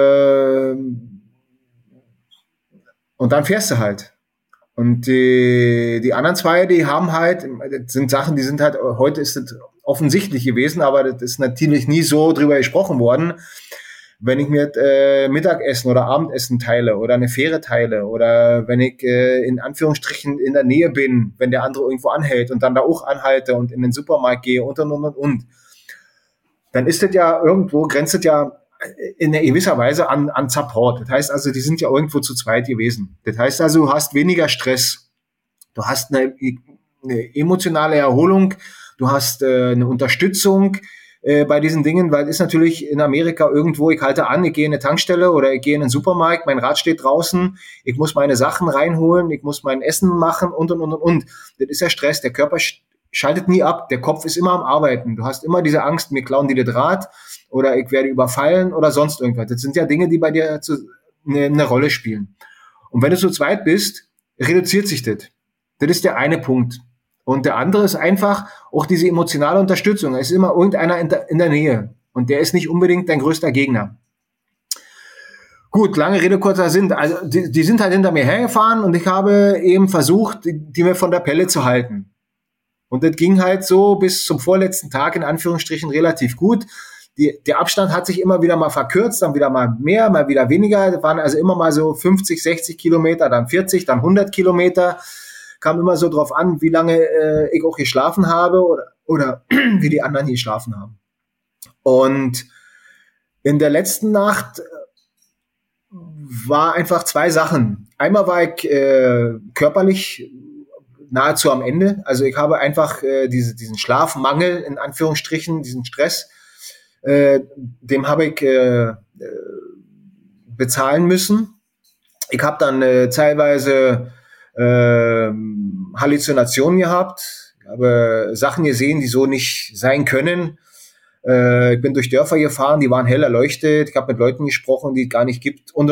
dann fährst du halt. Und die anderen 2, die haben halt, das sind Sachen, die sind halt, heute ist es offensichtlich gewesen, aber das ist natürlich nie so drüber gesprochen worden. Wenn ich mir Mittagessen oder Abendessen teile oder eine Fähre teile oder wenn ich in Anführungsstrichen in der Nähe bin, wenn der andere irgendwo anhält und dann da auch anhalte und in den Supermarkt gehe und, dann ist das ja irgendwo, grenzt das ja in gewisser Weise an Support. Das heißt also, die sind ja irgendwo zu zweit gewesen. Das heißt also, du hast weniger Stress. Du hast eine emotionale Erholung, du hast eine Unterstützung bei diesen Dingen, weil es ist natürlich in Amerika irgendwo, ich halte an, ich gehe in eine Tankstelle oder ich gehe in einen Supermarkt, mein Rad steht draußen, ich muss meine Sachen reinholen, ich muss mein Essen machen und. Das ist ja Stress, der Körper schaltet nie ab, der Kopf ist immer am Arbeiten. Du hast immer diese Angst, mir klauen die das Rad oder ich werde überfallen oder sonst irgendwas. Das sind ja Dinge, die bei dir eine Rolle spielen. Und wenn du zu zweit bist, reduziert sich das. Das ist der eine Punkt. Und der andere ist einfach auch diese emotionale Unterstützung. Es ist immer irgendeiner in der Nähe. Und der ist nicht unbedingt dein größter Gegner. Gut, lange Rede, kurzer Sinn. Also die sind halt hinter mir hergefahren und ich habe eben versucht, die mir von der Pelle zu halten. Und das ging halt so bis zum vorletzten Tag in Anführungsstrichen relativ gut. Der Abstand hat sich immer wieder mal verkürzt, dann wieder mal mehr, mal wieder weniger. Das waren also immer mal so 50, 60 Kilometer, dann 40, dann 100 Kilometer. Kam immer so drauf an, wie lange ich auch geschlafen habe oder wie die anderen geschlafen haben. Und in der letzten Nacht war einfach zwei Sachen. Einmal war ich körperlich nahezu am Ende. Also ich habe einfach diesen Schlafmangel, in Anführungsstrichen, diesen Stress, dem habe ich bezahlen müssen. Ich habe dann teilweise Halluzinationen gehabt, ich habe Sachen gesehen, die so nicht sein können. Ich bin durch Dörfer gefahren, die waren hell erleuchtet, ich habe mit Leuten gesprochen, die es gar nicht gibt und.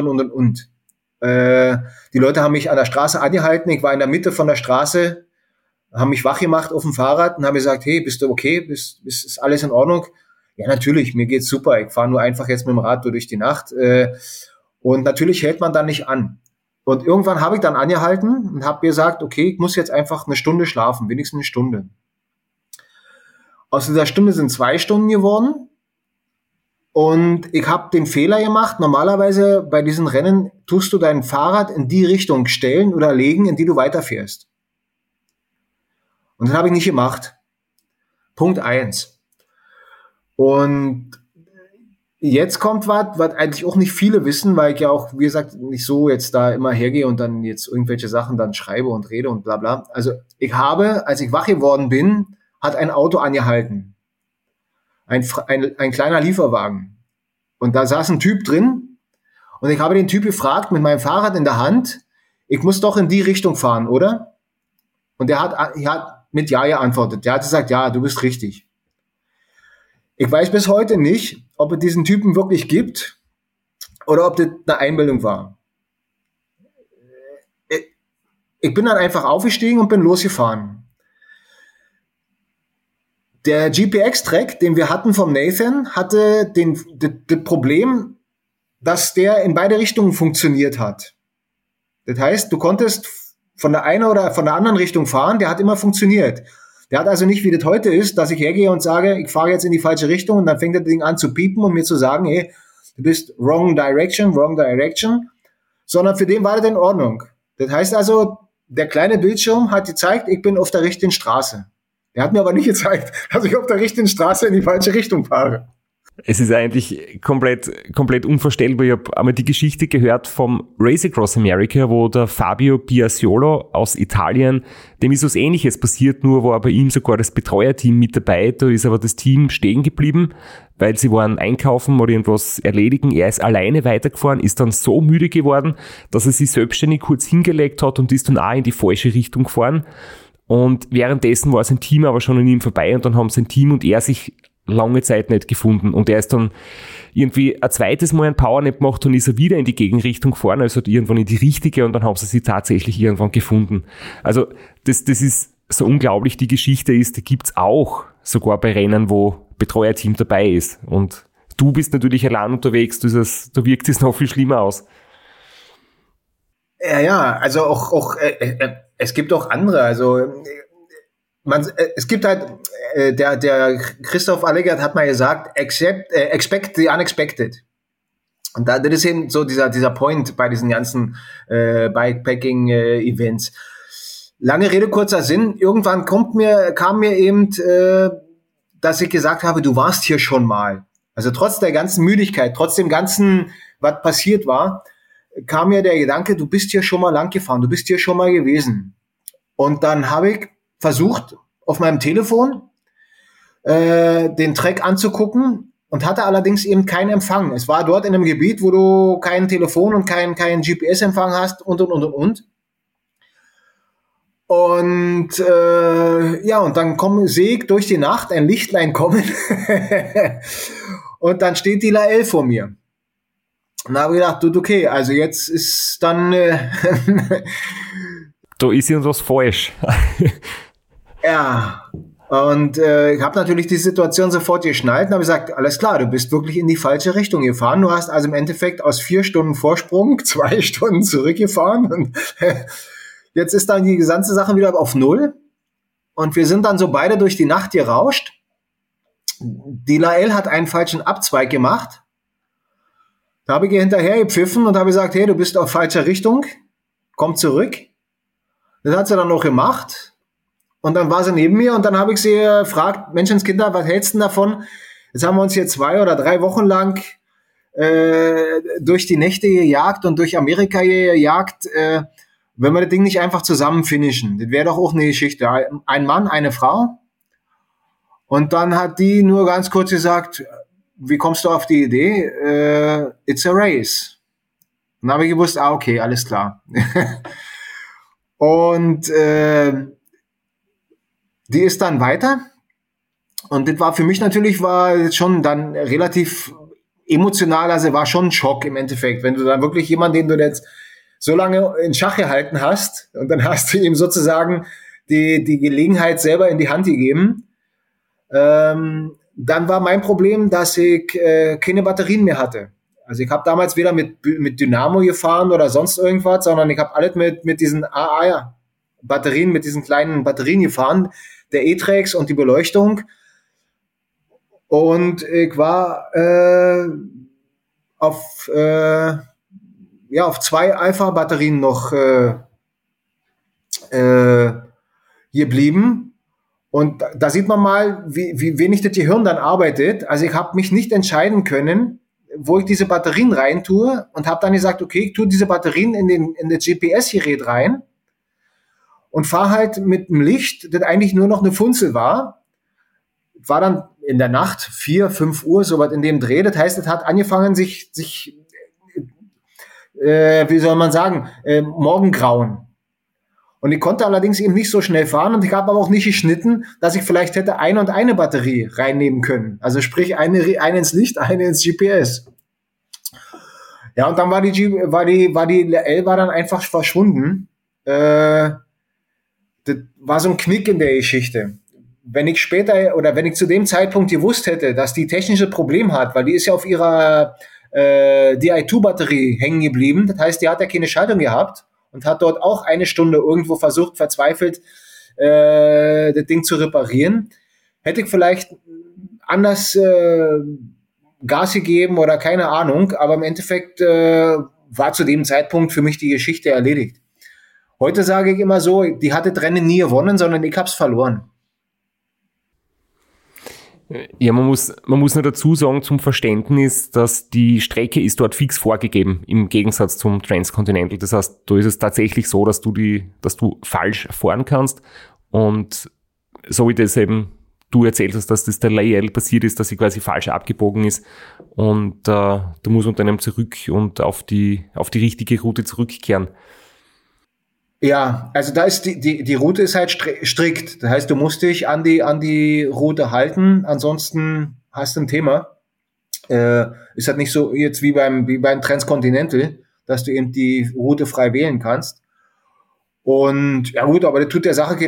Die Leute haben mich an der Straße angehalten, ich war in der Mitte von der Straße, haben mich wach gemacht auf dem Fahrrad und haben gesagt, hey, bist du okay, ist alles in Ordnung? Ja, natürlich, mir geht's super, ich fahre nur einfach jetzt mit dem Rad durch die Nacht. Und natürlich hält man dann nicht an. Und irgendwann habe ich dann angehalten und habe gesagt, okay, ich muss jetzt einfach eine Stunde schlafen, wenigstens eine Stunde. Aus dieser Stunde sind 2 Stunden geworden. Und ich habe den Fehler gemacht, normalerweise bei diesen Rennen tust du dein Fahrrad in die Richtung stellen oder legen, in die du weiterfährst. Und das habe ich nicht gemacht. Punkt 1. Und jetzt kommt was eigentlich auch nicht viele wissen, weil ich ja auch, wie gesagt, nicht so jetzt da immer hergehe und dann jetzt irgendwelche Sachen dann schreibe und rede und bla bla. Also ich habe, als ich wach geworden bin, hat ein Auto angehalten. Ein kleiner Lieferwagen. Und da saß ein Typ drin und ich habe den Typ gefragt mit meinem Fahrrad in der Hand, ich muss doch in die Richtung fahren, oder? Und er hat mit Ja geantwortet. Der hat gesagt, ja, du bist richtig. Ich weiß bis heute nicht, ob es diesen Typen wirklich gibt oder ob das eine Einbildung war. Ich bin dann einfach aufgestiegen und bin losgefahren. Der GPX-Track, den wir hatten vom Nathan, hatte das Problem, dass der in beide Richtungen funktioniert hat. Das heißt, du konntest von der einen oder von der anderen Richtung fahren, der hat immer funktioniert. Der hat also nicht, wie das heute ist, dass ich hergehe und sage, ich fahre jetzt in die falsche Richtung und dann fängt das Ding an zu piepen und mir zu sagen, hey, du bist wrong direction, sondern für den war das in Ordnung. Das heißt also, der kleine Bildschirm hat gezeigt, ich bin auf der richtigen Straße. Er hat mir aber nicht gezeigt, dass ich auf der richtigen Straße in die falsche Richtung fahre. Es ist eigentlich komplett unvorstellbar. Ich habe einmal die Geschichte gehört vom Race Across America, wo der Fabio Biasiolo aus Italien, dem ist was Ähnliches passiert, nur war bei ihm sogar das Betreuerteam mit dabei. Da ist aber das Team stehen geblieben, weil sie waren einkaufen oder irgendwas erledigen. Er ist alleine weitergefahren, ist dann so müde geworden, dass er sich selbstständig kurz hingelegt hat und ist dann auch in die falsche Richtung gefahren. Und währenddessen war sein Team aber schon an ihm vorbei und dann haben sein Team und er sich lange Zeit nicht gefunden. Und er ist dann irgendwie ein zweites Mal ein Powernap gemacht und ist er wieder in die Gegenrichtung gefahren, also irgendwann in die richtige und dann haben sie tatsächlich irgendwann gefunden. Also das ist so unglaublich, die Geschichte ist, die gibt's auch sogar bei Rennen, wo Betreuerteam dabei ist. Und du bist natürlich allein unterwegs, da wirkt es noch viel schlimmer aus. Ja, also auch es gibt auch andere, also es gibt halt, der Christoph Allegert hat mal gesagt, expect the unexpected. Und das ist eben so dieser Point bei diesen ganzen Bikepacking-Events. Lange Rede, kurzer Sinn. Irgendwann kam mir eben, dass ich gesagt habe, du warst hier schon mal. Also trotz der ganzen Müdigkeit, trotz dem ganzen, was passiert war, kam mir der Gedanke, du bist hier schon mal lang gefahren, du bist hier schon mal gewesen. Und dann habe ich versucht, auf meinem Telefon den Track anzugucken und hatte allerdings eben keinen Empfang. Es war dort in einem Gebiet, wo du kein Telefon und kein GPS-Empfang hast und. Und und dann sehe ich durch die Nacht ein Lichtlein kommen und dann steht die Lael vor mir. Und da habe ich gedacht, okay, also jetzt ist dann da ist irgendwas falsch. Ja, und ich habe natürlich die Situation sofort geschnallt und habe gesagt, alles klar, du bist wirklich in die falsche Richtung gefahren. Du hast also im Endeffekt aus 4 Stunden Vorsprung 2 Stunden zurückgefahren und jetzt ist dann die gesamte Sache wieder auf Null und wir sind dann so beide durch die Nacht gerauscht. Die Lael hat einen falschen Abzweig gemacht. Da habe ich ihr hinterher gepfiffen und habe gesagt, hey, du bist auf falscher Richtung, komm zurück. Das hat sie dann noch gemacht und dann war sie neben mir und dann habe ich sie gefragt, Menschenskinder, was hältst du denn davon? Jetzt haben wir uns hier 2 oder 3 Wochen lang durch die Nächte gejagt und durch Amerika gejagt, wenn wir das Ding nicht einfach zusammen finishen. Das wäre doch auch eine Geschichte. Ein Mann, eine Frau. Und dann hat die nur ganz kurz gesagt, wie kommst du auf die Idee? It's a race. Und dann habe ich gewusst, okay, alles klar. Und die ist dann weiter. Und das war für mich natürlich, war schon dann relativ emotional, also war schon ein Schock im Endeffekt. Wenn du dann wirklich jemanden, den du jetzt so lange in Schach gehalten hast und dann hast du ihm sozusagen die Gelegenheit selber in die Hand gegeben. Dann war mein Problem, dass ich keine Batterien mehr hatte. Also ich habe damals weder mit Dynamo gefahren oder sonst irgendwas, sondern ich habe alles mit diesen AA-Batterien, mit diesen kleinen Batterien gefahren, der E-Trax und die Beleuchtung. Und ich war auf 2 Alpha-Batterien noch geblieben. Und da sieht man mal, wie wenig das Gehirn dann arbeitet. Also ich habe mich nicht entscheiden können, wo ich diese Batterien rein tue und habe dann gesagt, okay, ich tue diese Batterien in das GPS-Gerät rein und fahre halt mit einem Licht, das eigentlich nur noch eine Funzel war. War dann in der Nacht 4, 5 Uhr, sowas in dem Dreh. Das heißt, es hat angefangen, sich wie soll man sagen, Morgengrauen. Und ich konnte allerdings eben nicht so schnell fahren und ich habe aber auch nicht geschnitten, dass ich vielleicht hätte eine Batterie reinnehmen können. Also sprich eine ins Licht, eine ins GPS. Ja, und dann war die L war dann einfach verschwunden. Das war so ein Knick in der Geschichte. Wenn ich zu dem Zeitpunkt gewusst hätte, dass die technische Problem hat, weil die ist ja auf ihrer Di2-Batterie hängen geblieben. Das heißt, die hat ja keine Schaltung gehabt und hat dort auch 1 Stunde irgendwo versucht, verzweifelt, das Ding zu reparieren. Hätte ich vielleicht anders Gas gegeben oder keine Ahnung, aber im Endeffekt war zu dem Zeitpunkt für mich die Geschichte erledigt. Heute sage ich immer so, die hatte das Rennen nie gewonnen, sondern ich hab's verloren. Ja, man muss nur dazu sagen, zum Verständnis, dass die Strecke ist dort fix vorgegeben, im Gegensatz zum Transcontinental. Das heißt, da ist es tatsächlich so, dass du falsch fahren kannst. Und so wie das eben du erzählt hast, dass das der Lael passiert ist, dass sie quasi falsch abgebogen ist. Und da muss man dann zurück und auf die richtige Route zurückkehren. Ja, also da ist die Route ist halt strikt. Das heißt, du musst dich an die Route halten, ansonsten hast du ein Thema. Ist halt nicht so jetzt wie beim Transcontinental, dass du eben die Route frei wählen kannst. Und ja gut, aber das tut der Sache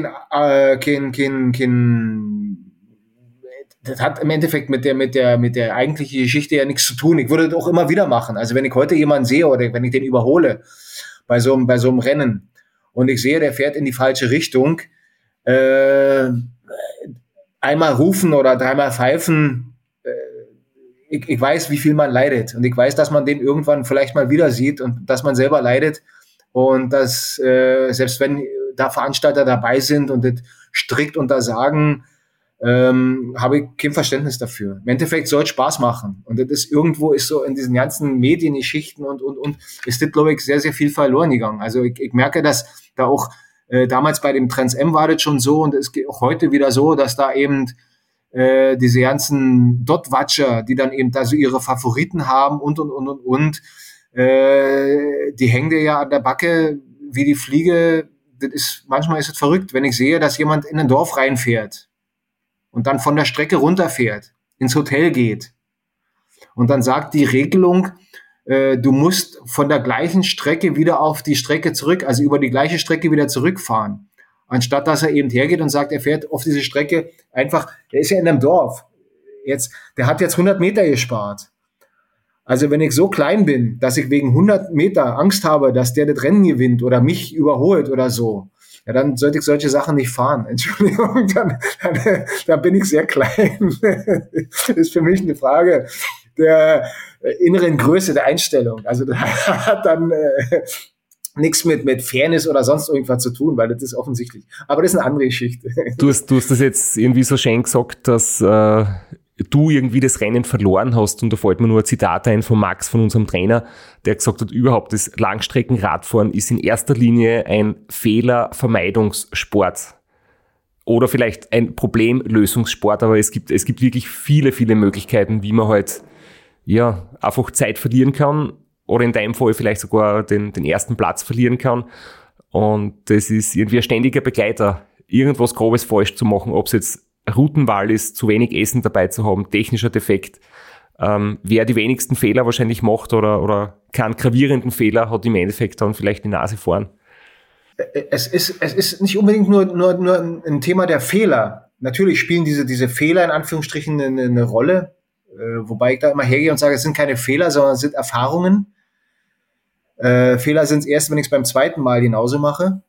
das hat im Endeffekt mit der eigentlichen Geschichte ja nichts zu tun. Ich würde das auch immer wieder machen. Also wenn ich heute jemanden sehe oder wenn ich den überhole bei so einem Rennen, und ich sehe, der fährt in die falsche Richtung, dann einmal rufen oder dreimal pfeifen, ich weiß, wie viel man leidet. Und ich weiß, dass man den irgendwann vielleicht mal wieder sieht und dass man selber leidet. Und dass selbst wenn da Veranstalter dabei sind und das strikt untersagen, habe ich kein Verständnis dafür. Im Endeffekt soll es Spaß machen. Und das ist irgendwo ist so in diesen ganzen Mediengeschichten und ist das, glaube ich, sehr, sehr viel verloren gegangen. Also ich merke, dass da auch damals bei dem Trans M war das schon so und es geht auch heute wieder so, dass da eben diese ganzen Dot-Watcher, die dann eben da so ihre Favoriten haben und die hängen dir ja an der Backe wie die Fliege. Manchmal ist es verrückt, wenn ich sehe, dass jemand in ein Dorf reinfährt und dann von der Strecke runterfährt, ins Hotel geht und dann sagt die Regelung, du musst von der gleichen Strecke wieder auf die Strecke zurück, also über die gleiche Strecke wieder zurückfahren. Anstatt dass er eben hergeht und sagt, er fährt auf diese Strecke einfach, der ist ja in einem Dorf. Der hat jetzt 100 Meter gespart. Also wenn ich so klein bin, dass ich wegen 100 Meter Angst habe, dass der das Rennen gewinnt oder mich überholt oder so, ja, dann sollte ich solche Sachen nicht fahren. Entschuldigung, dann bin ich sehr klein. Das ist für mich eine Frage der inneren Größe, der Einstellung. Also das hat dann nichts mit Fairness oder sonst irgendwas zu tun, weil das ist offensichtlich. Aber das ist eine andere Geschichte. Du hast das jetzt irgendwie so schön gesagt, dass du irgendwie das Rennen verloren hast und da fällt mir nur ein Zitat ein von Max, von unserem Trainer, der gesagt hat, überhaupt das Langstreckenradfahren ist in erster Linie ein Fehlervermeidungssport oder vielleicht ein Problemlösungssport, aber es gibt wirklich viele, viele Möglichkeiten, wie man halt ja einfach Zeit verlieren kann oder in deinem Fall vielleicht sogar den ersten Platz verlieren kann. Und das ist irgendwie ein ständiger Begleiter, irgendwas Grobes falsch zu machen, ob es jetzt Routenwahl ist, zu wenig Essen dabei zu haben, technischer Defekt. Wer die wenigsten Fehler wahrscheinlich macht oder keinen gravierenden Fehler, hat im Endeffekt dann vielleicht die Nase vorn. Es ist nicht unbedingt nur ein Thema der Fehler. Natürlich spielen diese Fehler in Anführungsstrichen eine Rolle, wobei ich da immer hergehe und sage, es sind keine Fehler, sondern es sind Erfahrungen. Fehler sind es erst, wenn ich es beim zweiten Mal genauso mache.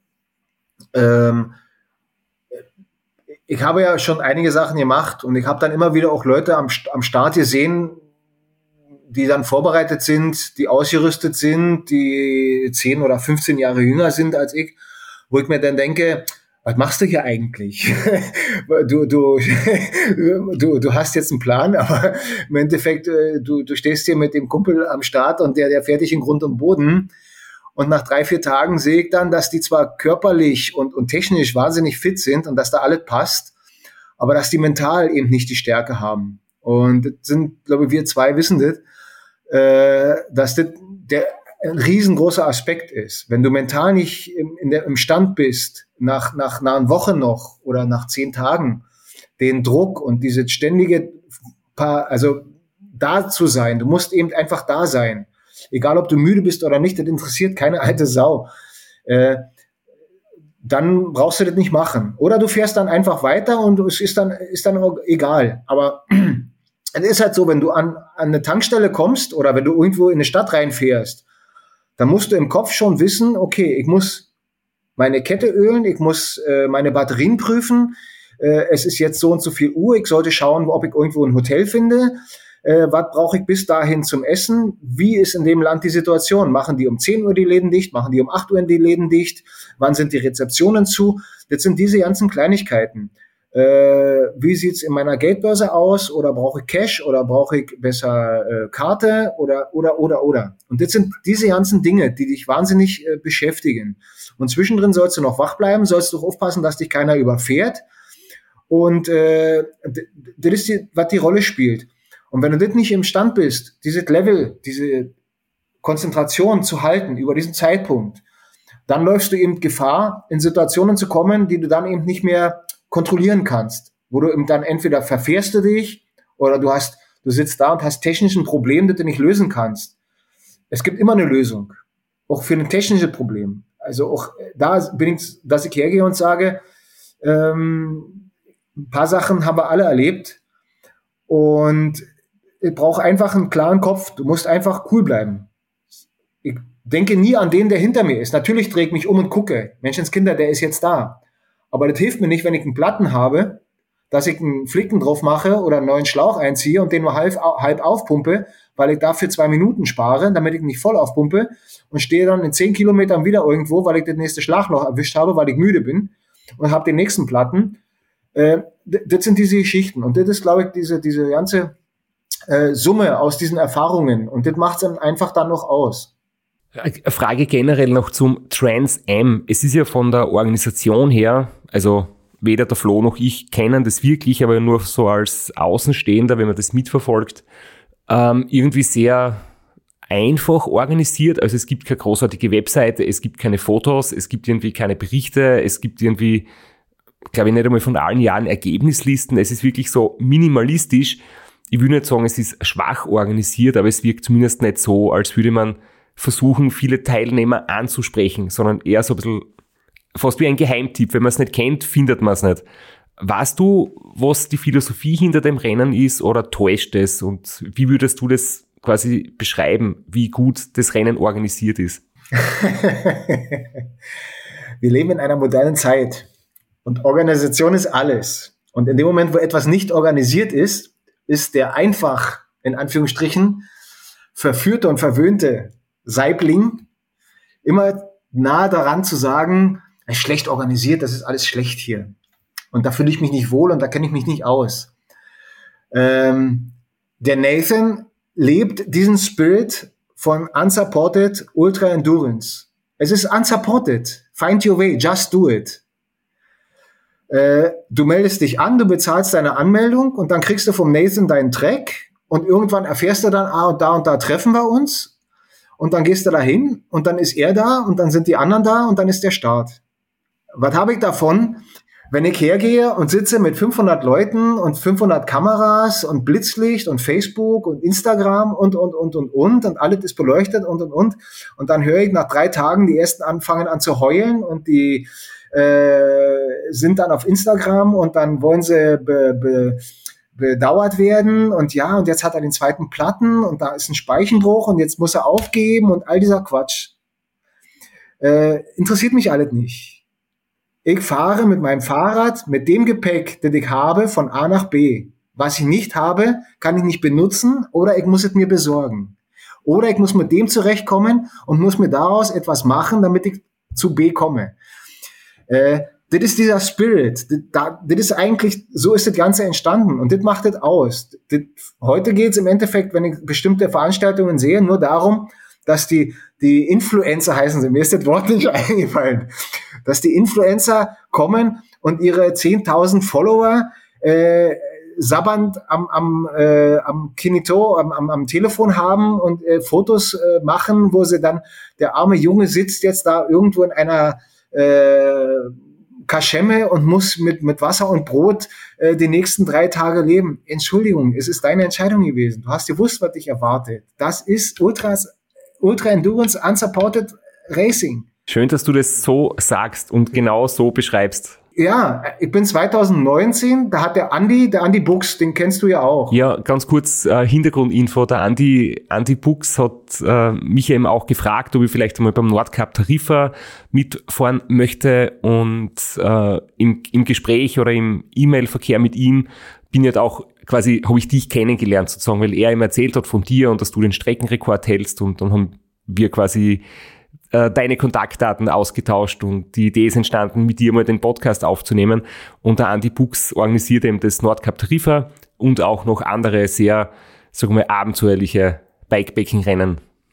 Ich habe ja schon einige Sachen gemacht und ich habe dann immer wieder auch Leute am Start gesehen, die dann vorbereitet sind, die ausgerüstet sind, die 10 oder 15 Jahre jünger sind als ich, wo ich mir dann denke, was machst du hier eigentlich? Du hast jetzt einen Plan, aber im Endeffekt, du stehst hier mit dem Kumpel am Start und der fährt dich in Grund und Boden. Und nach 3-4 Tagen sehe ich dann, dass die zwar körperlich und technisch wahnsinnig fit sind und dass da alles passt, aber dass die mental eben nicht die Stärke haben. Und das sind, glaube ich, wir zwei wissen das, dass das ein riesengroßer Aspekt ist. Wenn du mental nicht im Stand bist, nach einer Woche noch oder nach 10 Tagen, den Druck und diese ständige, also da zu sein, du musst eben einfach da sein. Egal, ob du müde bist oder nicht, das interessiert keine alte Sau. Dann brauchst du das nicht machen. Oder du fährst dann einfach weiter und es ist dann egal. Aber es ist halt so, wenn du an eine Tankstelle kommst oder wenn du irgendwo in eine Stadt reinfährst, dann musst du im Kopf schon wissen, okay, ich muss meine Kette ölen, ich muss meine Batterien prüfen, es ist jetzt so und so viel Uhr, ich sollte schauen, ob ich irgendwo ein Hotel finde. Was brauche ich bis dahin zum Essen? Wie ist in dem Land die Situation? Machen die um 10 Uhr die Läden dicht? Machen die um 8 Uhr die Läden dicht? Wann sind die Rezeptionen zu? Das sind diese ganzen Kleinigkeiten. Wie sieht's in meiner Geldbörse aus? Oder brauche ich Cash? Oder brauche ich besser Karte? Oder. Und das sind diese ganzen Dinge, die dich wahnsinnig beschäftigen. Und zwischendrin sollst du noch wach bleiben, sollst du aufpassen, dass dich keiner überfährt. Und das ist was die Rolle spielt. Und wenn du das nicht imstand bist, dieses Level, diese Konzentration zu halten über diesen Zeitpunkt, dann läufst du eben Gefahr, in Situationen zu kommen, die du dann eben nicht mehr kontrollieren kannst. Wo du eben dann entweder verfährst du dich oder du sitzt da und hast technisch ein Problem, das du nicht lösen kannst. Es gibt immer eine Lösung. Auch für ein technisches Problem. Also auch da bin ich, dass ich hergehe und sage, ein paar Sachen haben wir alle erlebt und ich brauche einfach einen klaren Kopf. Du musst einfach cool bleiben. Ich denke nie an den, der hinter mir ist. Natürlich drehe ich mich um und gucke. Menschenskinder, der ist jetzt da. Aber das hilft mir nicht, wenn ich einen Platten habe, dass ich einen Flicken drauf mache oder einen neuen Schlauch einziehe und den nur halb aufpumpe, weil ich dafür 2 Minuten spare, damit ich nicht voll aufpumpe und stehe dann in 10 Kilometern wieder irgendwo, weil ich das nächste Schlagloch erwischt habe, weil ich müde bin und habe den nächsten Platten. Das sind diese Geschichten und das ist, glaube ich, diese ganze Summe aus diesen Erfahrungen und das macht es dann einfach dann noch aus. Eine Frage generell noch zum Trans Am. Es ist ja von der Organisation her, also weder der Flo noch ich kennen das wirklich, aber nur so als Außenstehender, wenn man das mitverfolgt, irgendwie sehr einfach organisiert. Also es gibt keine großartige Webseite, es gibt keine Fotos, es gibt irgendwie keine Berichte, es gibt irgendwie, glaube ich, nicht einmal von allen Jahren Ergebnislisten. Es ist wirklich so minimalistisch. Ich will nicht sagen, es ist schwach organisiert, aber es wirkt zumindest nicht so, als würde man versuchen, viele Teilnehmer anzusprechen, sondern eher so ein bisschen fast wie ein Geheimtipp. Wenn man es nicht kennt, findet man es nicht. Weißt du, was die Philosophie hinter dem Rennen ist oder täuscht es? Und wie würdest du das quasi beschreiben, wie gut das Rennen organisiert ist? Wir leben in einer modernen Zeit und Organisation ist alles. Und in dem Moment, wo etwas nicht organisiert ist, ist der einfach, in Anführungsstrichen, verführte und verwöhnte Saibling immer nahe daran zu sagen, schlecht organisiert, das ist alles schlecht hier. Und da fühle ich mich nicht wohl und da kenne ich mich nicht aus. Der Nathan lebt diesen Spirit von unsupported Ultra Endurance. Es ist unsupported. Find your way, just do it. Du meldest dich an, du bezahlst deine Anmeldung und dann kriegst du vom Nathan deinen Track und irgendwann erfährst du dann, und da treffen wir uns und dann gehst du da hin und dann ist er da und dann sind die anderen da und dann ist der Start. Was habe ich davon, wenn ich hergehe und sitze mit 500 Leuten und 500 Kameras und Blitzlicht und Facebook und Instagram und alles ist beleuchtet und dann höre ich nach 3 Tagen, die ersten fangen an zu heulen und die sind dann auf Instagram und dann wollen sie bedauert werden und ja, und jetzt hat er den zweiten Platten und da ist ein Speichenbruch und jetzt muss er aufgeben und all dieser Quatsch. Interessiert mich alles nicht. Ich fahre mit meinem Fahrrad, mit dem Gepäck, das ich habe, von A nach B. Was ich nicht habe, kann ich nicht benutzen oder ich muss es mir besorgen. Oder ich muss mit dem zurechtkommen und muss mir daraus etwas machen, damit ich zu B komme. Das ist dieser Spirit. Das ist eigentlich, so ist das Ganze entstanden und das macht das aus. Heute geht es im Endeffekt, wenn ich bestimmte Veranstaltungen sehe, nur darum, dass die Influencer heißen sie, mir ist das Wort nicht eingefallen, dass die Influencer kommen und ihre 10.000 Follower sabbernd am Telefon haben und Fotos machen, wo sie dann, der arme Junge sitzt jetzt da irgendwo in einer Kaschemme und muss mit Wasser und Brot die nächsten 3 Tage leben. Entschuldigung, es ist deine Entscheidung gewesen. Du hast gewusst, was dich erwartet. Das ist Ultra Endurance Unsupported Racing. Schön, dass du das so sagst und genau so beschreibst. Ja, ich bin 2019, da hat der Andi Buchs, den kennst du ja auch. Ja, ganz kurz Hintergrundinfo. Der Andi Buchs hat mich eben auch gefragt, ob ich vielleicht einmal beim Nordcup Tarifa mitfahren möchte und im Gespräch oder im E-Mail-Verkehr mit ihm bin ich auch quasi, habe ich dich kennengelernt sozusagen, weil er ihm erzählt hat von dir und dass du den Streckenrekord hältst und dann haben wir quasi deine Kontaktdaten ausgetauscht und die Idee ist entstanden, mit dir mal den Podcast aufzunehmen und der Andi Buchs organisiert eben das Nordcup Tarifa und auch noch andere sehr, sagen wir, abenteuerliche Bikepacking-Rennen.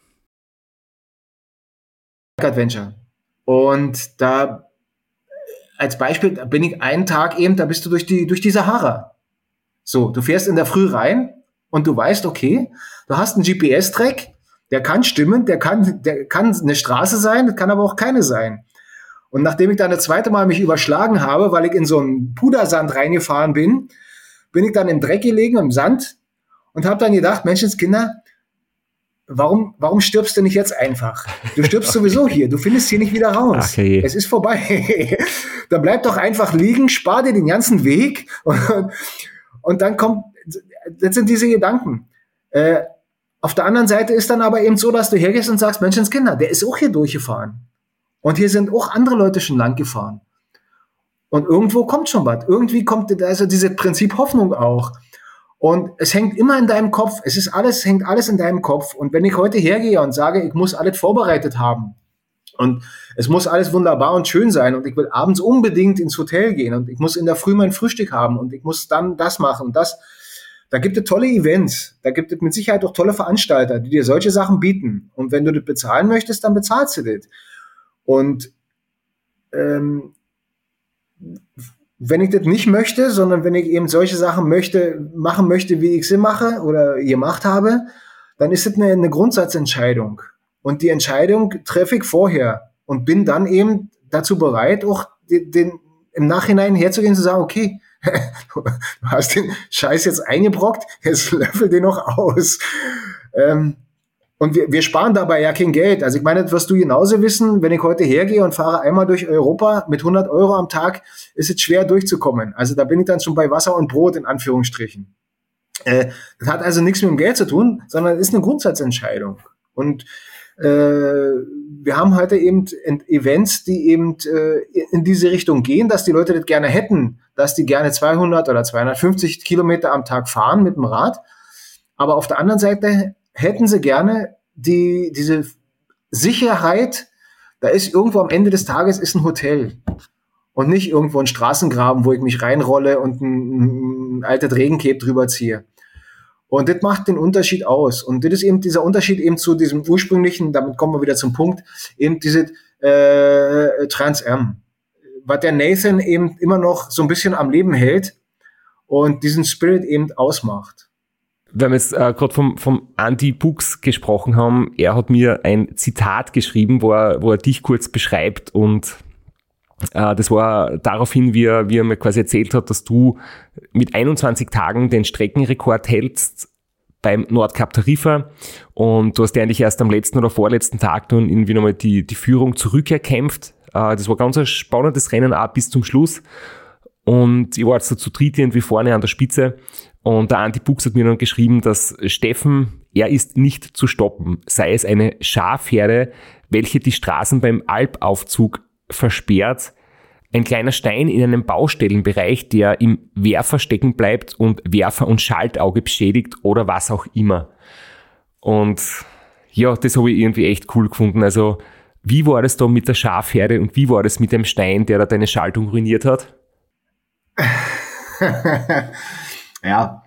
Adventure. Und da als Beispiel bin ich einen Tag eben, da bist du durch die Sahara. So, du fährst in der Früh rein und du weißt, okay, du hast einen GPS-Track, der kann stimmen, der kann eine Straße sein, das kann aber auch keine sein. Und nachdem ich dann das zweite Mal mich überschlagen habe, weil ich in so einen Pudersand reingefahren bin, bin ich dann im Dreck gelegen, im Sand und habe dann gedacht, Menschenskinder, warum stirbst du nicht jetzt einfach? Du stirbst sowieso hier, du findest hier nicht wieder raus. Okay. Es ist vorbei. Dann bleib doch einfach liegen, spar dir den ganzen Weg und dann das sind diese Gedanken. Auf der anderen Seite ist dann aber eben so, dass du hergehst und sagst, Menschenskinder, der ist auch hier durchgefahren. Und hier sind auch andere Leute schon lang gefahren. Und irgendwo kommt schon was. Irgendwie kommt also dieses Prinzip Hoffnung auch. Und es hängt immer in deinem Kopf. Hängt alles in deinem Kopf. Und wenn ich heute hergehe und sage, ich muss alles vorbereitet haben und es muss alles wunderbar und schön sein und ich will abends unbedingt ins Hotel gehen und ich muss in der Früh mein Frühstück haben und ich muss dann das machen und das. Da gibt es tolle Events. Da gibt es mit Sicherheit auch tolle Veranstalter, die dir solche Sachen bieten. Und wenn du das bezahlen möchtest, dann bezahlst du das. Und wenn ich das nicht möchte, sondern wenn ich eben solche Sachen machen möchte, wie ich sie mache oder gemacht habe, dann ist es eine Grundsatzentscheidung. Und die Entscheidung treffe ich vorher und bin dann eben dazu bereit, auch im Nachhinein herzugehen und zu sagen, okay, du hast den Scheiß jetzt eingebrockt, jetzt löffel den noch aus. Und wir sparen dabei ja kein Geld. Also ich meine, das wirst du genauso wissen, wenn ich heute hergehe und fahre einmal durch Europa mit 100 Euro am Tag, ist es schwer durchzukommen. Also da bin ich dann schon bei Wasser und Brot in Anführungsstrichen. Das hat also nichts mit dem Geld zu tun, sondern ist eine Grundsatzentscheidung. Und wir haben heute eben Events, die eben in diese Richtung gehen, dass die Leute das gerne hätten, dass die gerne 200 oder 250 Kilometer am Tag fahren mit dem Rad. Aber auf der anderen Seite hätten sie gerne diese Sicherheit, da ist irgendwo am Ende des Tages ist ein Hotel und nicht irgendwo ein Straßengraben, wo ich mich reinrolle und ein altes Regencape drüber ziehe. Und das macht den Unterschied aus. Und das ist eben dieser Unterschied eben zu diesem ursprünglichen, damit kommen wir wieder zum Punkt, eben diese Trans Am. Was der Nathan eben immer noch so ein bisschen am Leben hält und diesen Spirit eben ausmacht. Wenn wir jetzt gerade vom Andy Buchs gesprochen haben, er hat mir ein Zitat geschrieben, wo er dich kurz beschreibt und das war daraufhin, wie er mir quasi erzählt hat, dass du mit 21 Tagen den Streckenrekord hältst beim Nordkap Tarifa und du hast dir eigentlich erst am letzten oder vorletzten Tag dann irgendwie nochmal die Führung zurückerkämpft. Das war ganz ein spannendes Rennen auch bis zum Schluss und ich war jetzt so zu dritt irgendwie vorne an der Spitze und der Andy Buchs hat mir dann geschrieben, dass Steffen, er ist nicht zu stoppen, sei es eine Schafherde, welche die Straßen beim Alpaufzug versperrt, ein kleiner Stein in einem Baustellenbereich, der im Werfer stecken bleibt und Werfer und Schaltauge beschädigt oder was auch immer. Und ja, das habe ich irgendwie echt cool gefunden. Also wie war das da mit der Schafherde und wie war das mit dem Stein, der da deine Schaltung ruiniert hat? Ja,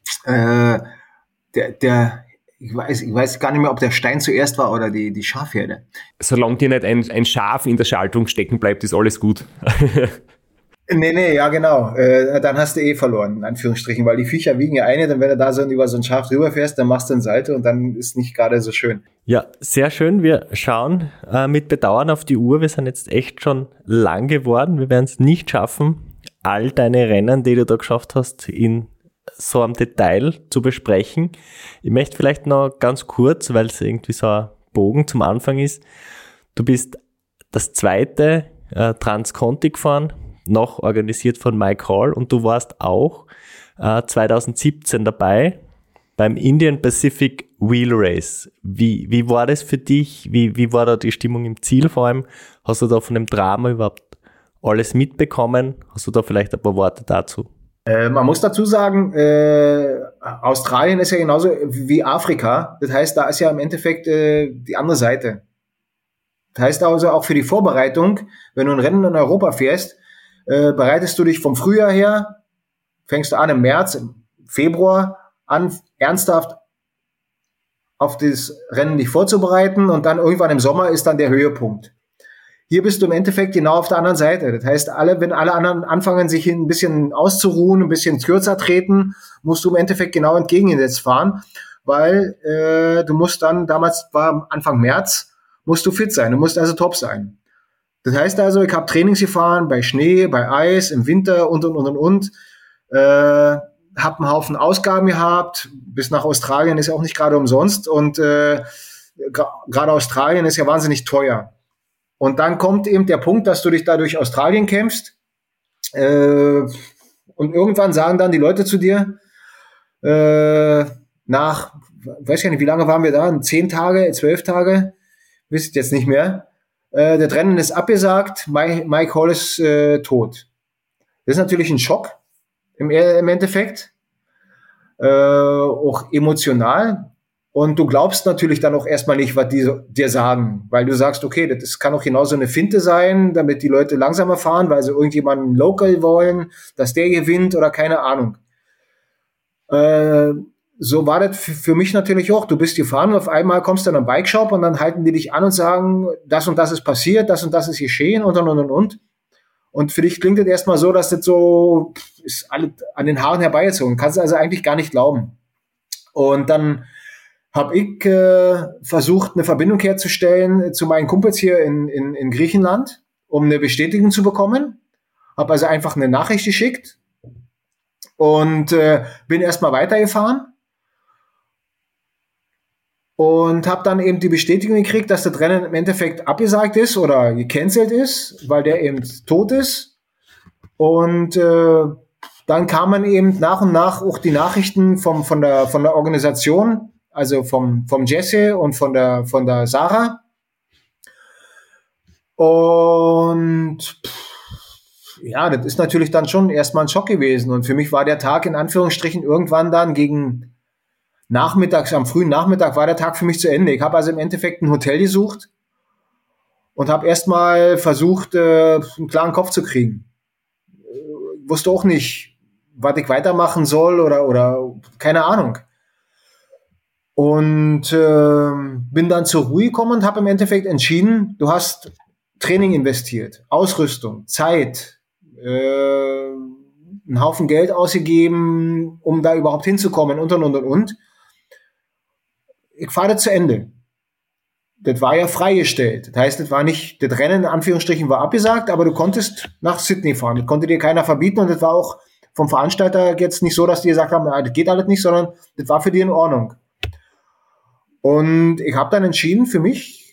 ich weiß gar nicht mehr, ob der Stein zuerst war oder die Schafherde. Solange dir nicht ein Schaf in der Schaltung stecken bleibt, ist alles gut. Nee, ja genau. Dann hast du verloren, in Anführungsstrichen, weil die Viecher wiegen ja eine, dann wenn du da so über so ein Schaf drüber fährst, dann machst du einen Salto und dann ist nicht gerade so schön. Ja, sehr schön. Wir schauen mit Bedauern auf die Uhr. Wir sind jetzt echt schon lang geworden. Wir werden es nicht schaffen, all deine Rennen, die du da geschafft hast, in so am Detail zu besprechen. Ich möchte vielleicht noch ganz kurz, weil es irgendwie so ein Bogen zum Anfang ist. Du bist das zweite Transconti gefahren, noch organisiert von Mike Hall und du warst auch 2017 dabei beim Indian Pacific Wheel Race. Wie war das für dich? Wie war da die Stimmung im Ziel vor allem? Hast du da von dem Drama überhaupt alles mitbekommen? Hast du da vielleicht ein paar Worte dazu? Man muss dazu sagen, Australien ist ja genauso wie Afrika. Das heißt, da ist ja im Endeffekt die andere Seite. Das heißt also auch für die Vorbereitung, wenn du ein Rennen in Europa fährst, bereitest du dich vom Frühjahr her, fängst du an im März, im Februar an, ernsthaft auf das Rennen dich vorzubereiten und dann irgendwann im Sommer ist dann der Höhepunkt. Hier bist du im Endeffekt genau auf der anderen Seite. Das heißt, wenn alle anderen anfangen, sich ein bisschen auszuruhen, ein bisschen kürzer treten, musst du im Endeffekt genau entgegengesetzt fahren, weil du musst dann, damals war Anfang März, musst du fit sein, du musst also top sein. Das heißt also, ich habe Trainings gefahren bei Schnee, bei Eis, im Winter und. Habe einen Haufen Ausgaben gehabt, bis nach Australien ist ja auch nicht gerade umsonst und gerade Australien ist ja wahnsinnig teuer. Und dann kommt eben der Punkt, dass du dich da durch Australien kämpfst und irgendwann sagen dann die Leute zu dir, nach, weiß ich nicht, wie lange waren wir da? 10 Tage, 12 Tage? Wisst jetzt nicht mehr. Das Rennen ist abgesagt, Mike Hall ist tot. Das ist natürlich ein Schock im Endeffekt, auch emotional. Und du glaubst natürlich dann auch erstmal nicht, was die dir sagen, weil du sagst, okay, das kann auch genauso eine Finte sein, damit die Leute langsamer fahren, weil sie irgendjemanden local wollen, dass der gewinnt oder keine Ahnung. So war das für mich natürlich auch. Du bist gefahren und auf einmal kommst du in einen Bike-Shop und dann halten die dich an und sagen, das und das ist passiert, das und das ist geschehen und. Und für dich klingt das erstmal so, dass das so ist alles an den Haaren herbeigezogen. Kannst du also eigentlich gar nicht glauben. Und dann habe ich versucht, eine Verbindung herzustellen zu meinen Kumpels hier in Griechenland, um eine Bestätigung zu bekommen. Habe also einfach eine Nachricht geschickt und bin erstmal weitergefahren und habe dann eben die Bestätigung gekriegt, dass das Rennen im Endeffekt abgesagt ist oder gecancelt ist, weil der eben tot ist. Und dann kamen eben nach und nach auch die Nachrichten von der Organisation, also vom Jesse und von der Sarah. Und ja, das ist natürlich dann schon erstmal ein Schock gewesen. Und für mich war der Tag in Anführungsstrichen irgendwann dann gegen nachmittags, am frühen Nachmittag war der Tag für mich zu Ende. Ich habe also im Endeffekt ein Hotel gesucht und habe erstmal versucht, einen klaren Kopf zu kriegen. Ich wusste auch nicht, was ich weitermachen soll oder keine Ahnung. Und bin dann zur Ruhe gekommen und habe im Endeffekt entschieden, du hast Training investiert, Ausrüstung, Zeit, einen Haufen Geld ausgegeben, um da überhaupt hinzukommen und. Ich fahre das zu Ende. Das war ja freigestellt. Das heißt, das Rennen in Anführungsstrichen war abgesagt, aber du konntest nach Sydney fahren. Das konnte dir keiner verbieten und das war auch vom Veranstalter jetzt nicht so, dass die gesagt haben, das geht alles nicht, sondern das war für die in Ordnung. Und ich habe dann entschieden für mich,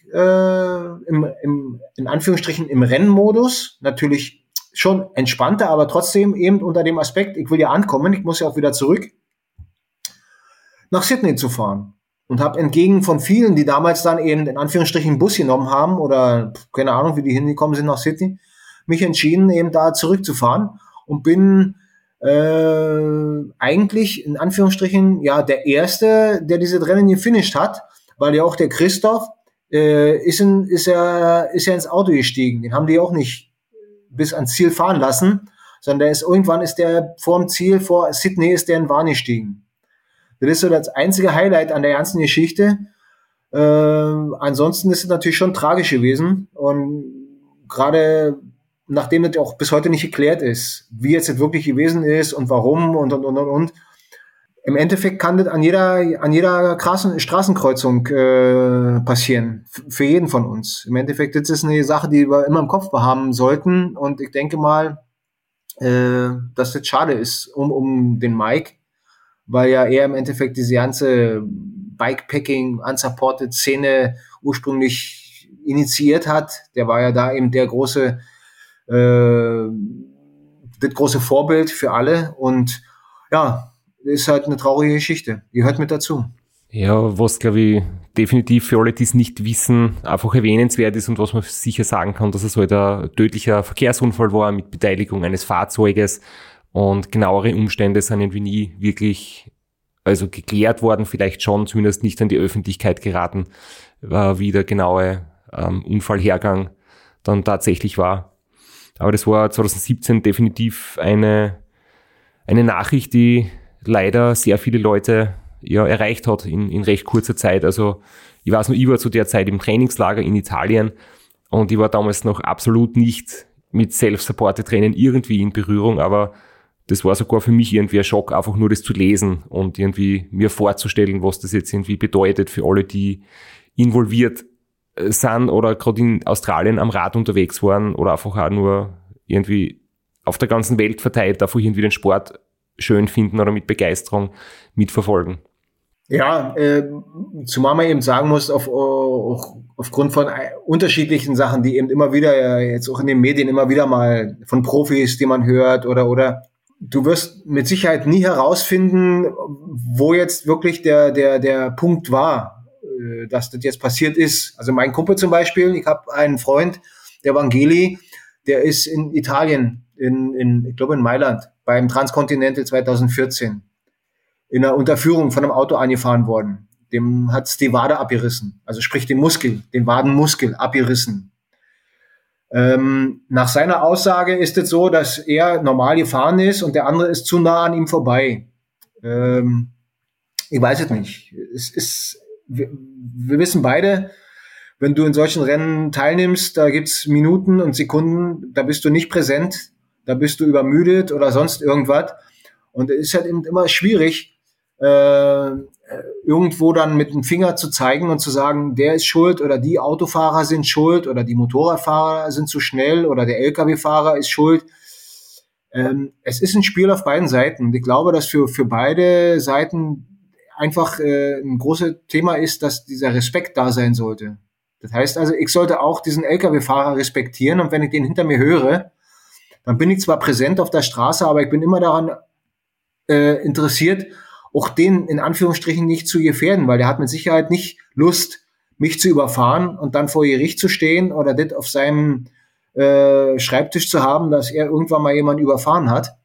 in Anführungsstrichen im Rennmodus, natürlich schon entspannter, aber trotzdem eben unter dem Aspekt, ich will ja ankommen, ich muss ja auch wieder zurück, nach Sydney zu fahren. Und habe entgegen von vielen, die damals dann eben in Anführungsstrichen einen Bus genommen haben oder keine Ahnung, wie die hingekommen sind nach Sydney, mich entschieden, eben da zurückzufahren und bin eigentlich in Anführungsstrichen ja der Erste, der diese Rennen gefinisht hat, weil ja auch der Christoph ist ja ins Auto gestiegen. Den haben die auch nicht bis ans Ziel fahren lassen, sondern irgendwann ist der vor Sydney ist der in Warn gestiegen. Das ist so das einzige Highlight an der ganzen Geschichte. Ansonsten ist es natürlich schon tragisch gewesen. Und gerade nachdem das auch bis heute nicht geklärt ist, wie jetzt das wirklich gewesen ist und warum und. Im Endeffekt kann das an jeder krassen Straßenkreuzung passieren. Für jeden von uns. Im Endeffekt ist es eine Sache, die wir immer im Kopf haben sollten. Und ich denke mal, dass das schade ist um den Mike, weil ja er im Endeffekt diese ganze Bikepacking, unsupported Szene ursprünglich initiiert hat. Der war ja da eben das große Vorbild für alle. Und ja, ist halt eine traurige Geschichte. Die gehört mit dazu. Ja, was glaube ich definitiv für alle, die es nicht wissen, einfach erwähnenswert ist und was man sicher sagen kann, dass es halt ein tödlicher Verkehrsunfall war mit Beteiligung eines Fahrzeuges. Und genauere Umstände sind irgendwie nie wirklich geklärt worden, vielleicht schon, zumindest nicht an die Öffentlichkeit geraten, wie der genaue Unfallhergang dann tatsächlich war. Aber das war 2017 definitiv eine Nachricht, die leider sehr viele Leute erreicht hat in recht kurzer Zeit. Also ich weiß noch, ich war zu der Zeit im Trainingslager in Italien und ich war damals noch absolut nicht mit Self-Supported Rennen irgendwie in Berührung, aber das war sogar für mich irgendwie ein Schock, einfach nur das zu lesen und irgendwie mir vorzustellen, was das jetzt irgendwie bedeutet für alle, die involviert sind oder gerade in Australien am Rad unterwegs waren oder einfach auch nur irgendwie auf der ganzen Welt verteilt, einfach irgendwie den Sport schön finden oder mit Begeisterung mitverfolgen. Ja, zumal man eben sagen muss, aufgrund von unterschiedlichen Sachen, die eben immer wieder, jetzt auch in den Medien immer wieder mal von Profis, die man hört oder du wirst mit Sicherheit nie herausfinden, wo jetzt wirklich der Punkt war, dass das jetzt passiert ist. Also mein Kumpel zum Beispiel, ich habe einen Freund, der Vangeli, der ist in Italien ich glaube in Mailand, beim Transcontinental 2014, in einer Unterführung von einem Auto angefahren worden. Dem hat's die Wade abgerissen. Also sprich den Wadenmuskel abgerissen. Nach seiner Aussage ist es so, dass er normal gefahren ist und der andere ist zu nah an ihm vorbei. Ich weiß es nicht. Wir wissen beide, wenn du in solchen Rennen teilnimmst, da gibt's Minuten und Sekunden, da bist du nicht präsent, da bist du übermüdet oder sonst irgendwas. Und es ist halt eben immer schwierig, irgendwo dann mit dem Finger zu zeigen und zu sagen, der ist schuld oder die Autofahrer sind schuld oder die Motorradfahrer sind zu schnell oder der LKW-Fahrer ist schuld. Es ist ein Spiel auf beiden Seiten. Ich glaube, dass für beide Seiten einfach ein großes Thema ist, dass dieser Respekt da sein sollte. Das heißt also, ich sollte auch diesen LKW-Fahrer respektieren und wenn ich den hinter mir höre, dann bin ich zwar präsent auf der Straße, aber ich bin immer daran interessiert, auch den in Anführungsstrichen nicht zu gefährden, weil der hat mit Sicherheit nicht Lust, mich zu überfahren und dann vor Gericht zu stehen oder das auf seinem Schreibtisch zu haben, dass er irgendwann mal jemanden überfahren hat.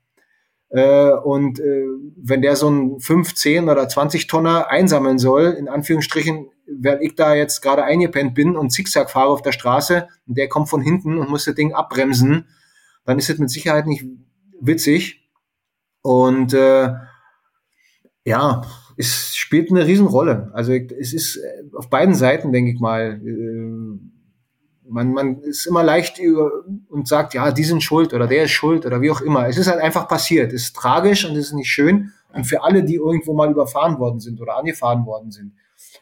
Wenn der so ein 5, 10 oder 20 Tonner einsammeln soll, in Anführungsstrichen, weil ich da jetzt gerade eingepennt bin und Zickzack fahre auf der Straße und der kommt von hinten und muss das Ding abbremsen, dann ist das mit Sicherheit nicht witzig. Und ja, es spielt eine Riesenrolle. Also es ist auf beiden Seiten, denke ich mal, man ist immer leicht und sagt, ja, die sind schuld oder der ist schuld oder wie auch immer. Es ist halt einfach passiert. Es ist tragisch und es ist nicht schön. Und für alle, die irgendwo mal überfahren worden sind oder angefahren worden sind,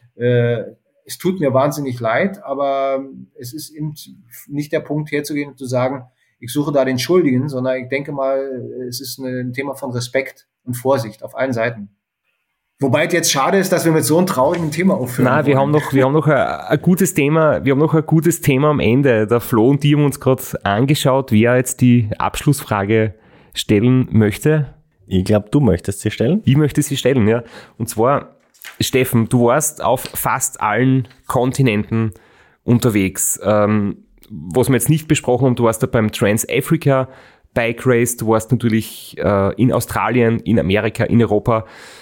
es tut mir wahnsinnig leid, aber es ist eben nicht der Punkt herzugehen und zu sagen, ich suche da den Schuldigen, sondern ich denke mal, es ist ein Thema von Respekt und Vorsicht auf allen Seiten. Wobei es jetzt schade ist, dass wir mit so einem traurigen Thema aufhören. Nein, wir haben noch ein gutes Thema, am Ende. Der Flo und die haben uns gerade angeschaut, wer jetzt die Abschlussfrage stellen möchte. Ich glaube, du möchtest sie stellen. Ich möchte sie stellen, ja. Und zwar, Steffen, du warst auf fast allen Kontinenten unterwegs. Was wir jetzt nicht besprochen haben, du warst da beim Trans-Africa Bike Race, du warst natürlich in Australien, in Amerika, in Europa.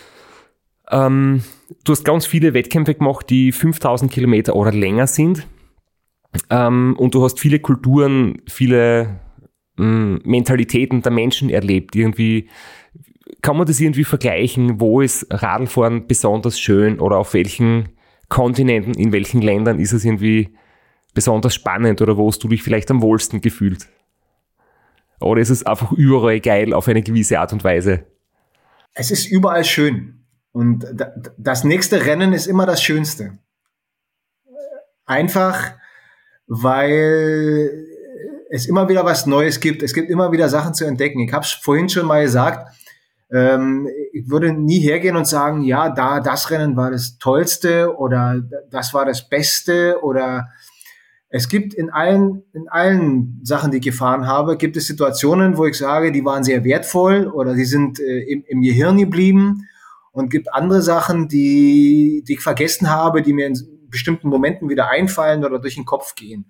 Du hast ganz viele Wettkämpfe gemacht, die 5000 Kilometer oder länger sind. Und du hast viele Kulturen, viele Mentalitäten der Menschen erlebt. Irgendwie kann man das irgendwie vergleichen? Wo ist Radlfahren besonders schön oder auf welchen Kontinenten, in welchen Ländern ist es irgendwie besonders spannend oder wo hast du dich vielleicht am wohlsten gefühlt? Oder ist es einfach überall geil auf eine gewisse Art und Weise? Es ist überall schön. Und das nächste Rennen ist immer das Schönste. Einfach, weil es immer wieder was Neues gibt. Es gibt immer wieder Sachen zu entdecken. Ich habe es vorhin schon mal gesagt, ich würde nie hergehen und sagen, ja, das Rennen war das Tollste oder das war das Beste oder es gibt in allen Sachen, die ich gefahren habe, gibt es Situationen, wo ich sage, die waren sehr wertvoll oder die sind im Gehirn geblieben. Und gibt andere Sachen, die ich vergessen habe, die mir in bestimmten Momenten wieder einfallen oder durch den Kopf gehen.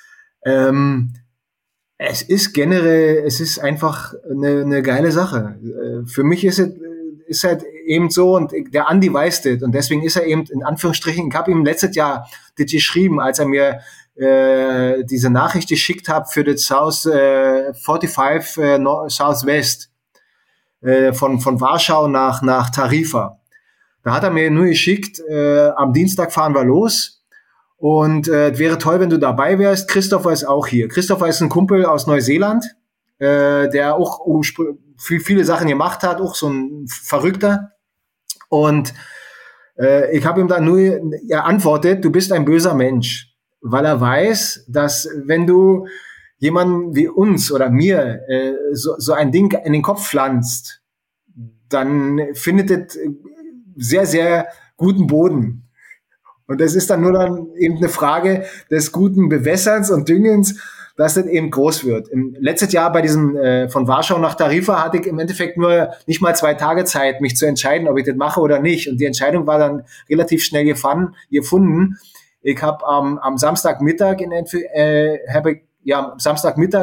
Es ist einfach eine geile Sache. Für mich ist halt eben so und der Andi weiß das und deswegen ist er eben in Anführungsstrichen, ich habe ihm letztes Jahr das geschrieben, als er mir diese Nachricht geschickt hat für das South 45 Southwest. Von Warschau nach Tarifa. Da hat er mir nur geschickt, am Dienstag fahren wir los und es wäre toll, wenn du dabei wärst. Christopher ist auch hier. Christopher ist ein Kumpel aus Neuseeland, der auch viele Sachen gemacht hat, auch so ein Verrückter. Und ich habe ihm dann nur antwortet, du bist ein böser Mensch, weil er weiß, dass wenn du jemanden wie uns oder mir so ein Ding in den Kopf pflanzt, dann findet es sehr, sehr guten Boden. Und das ist dann nur dann eben eine Frage des guten Bewässerns und Düngens, dass das eben groß wird. Letztes Jahr bei diesem von Warschau nach Tarifa hatte ich im Endeffekt nur nicht mal 2 Tage Zeit, mich zu entscheiden, ob ich das mache oder nicht. Und die Entscheidung war dann relativ schnell gefunden. Ich habe am Samstagmittag Samstagmittag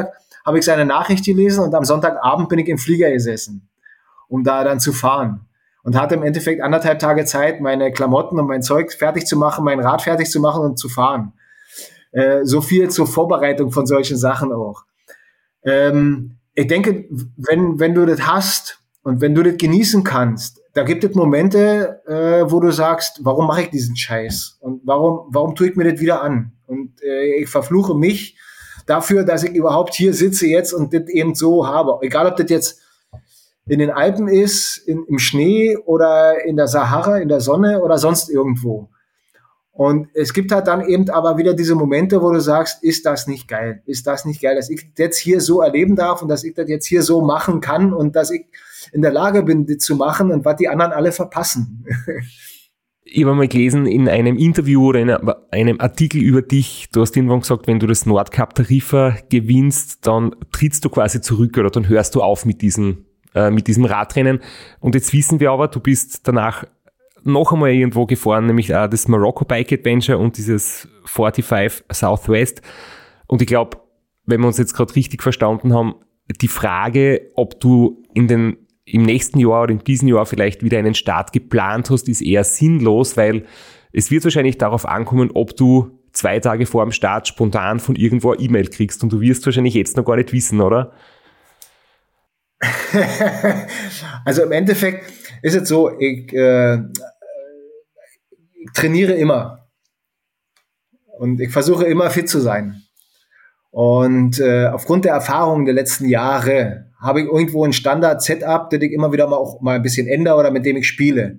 habe ich seine Nachricht gelesen und am Sonntagabend bin ich im Flieger gesessen, um da dann zu fahren. Und hatte im Endeffekt 1,5 Tage Zeit, meine Klamotten und mein Zeug fertig zu machen, mein Rad fertig zu machen und zu fahren. So viel zur Vorbereitung von solchen Sachen auch. Ich denke, wenn du das hast und wenn du das genießen kannst, da gibt es Momente, wo du sagst, warum mache ich diesen Scheiß? Und warum tue ich mir das wieder an? Und ich verfluche mich dafür, dass ich überhaupt hier sitze jetzt und das eben so habe. Egal, ob das jetzt in den Alpen ist, im Schnee oder in der Sahara, in der Sonne oder sonst irgendwo. Und es gibt halt dann eben aber wieder diese Momente, wo du sagst, ist das nicht geil? Ist das nicht geil, dass ich das jetzt hier so erleben darf und dass ich das jetzt hier so machen kann und dass ich in der Lage bin, das zu machen und was die anderen alle verpassen. Ich habe mal gelesen in einem Interview oder in einem Artikel über dich, du hast irgendwann gesagt, wenn du das Nordcup Tarifa gewinnst, dann trittst du quasi zurück oder dann hörst du auf mit diesem Radrennen. Und jetzt wissen wir aber, du bist danach noch einmal irgendwo gefahren, nämlich das Morocco Bike Adventure und dieses 45 Southwest. Und ich glaube, wenn wir uns jetzt gerade richtig verstanden haben, die Frage, ob du im nächsten Jahr oder in diesem Jahr vielleicht wieder einen Start geplant hast, ist eher sinnlos, weil es wird wahrscheinlich darauf ankommen, ob du 2 Tage vor dem Start spontan von irgendwo eine E-Mail kriegst und du wirst wahrscheinlich jetzt noch gar nicht wissen, oder? Also im Endeffekt ist es so, ich trainiere immer und ich versuche immer fit zu sein. Und aufgrund der Erfahrungen der letzten Jahre habe ich irgendwo ein Standard-Setup, das ich immer wieder auch mal ein bisschen ändere oder mit dem ich spiele.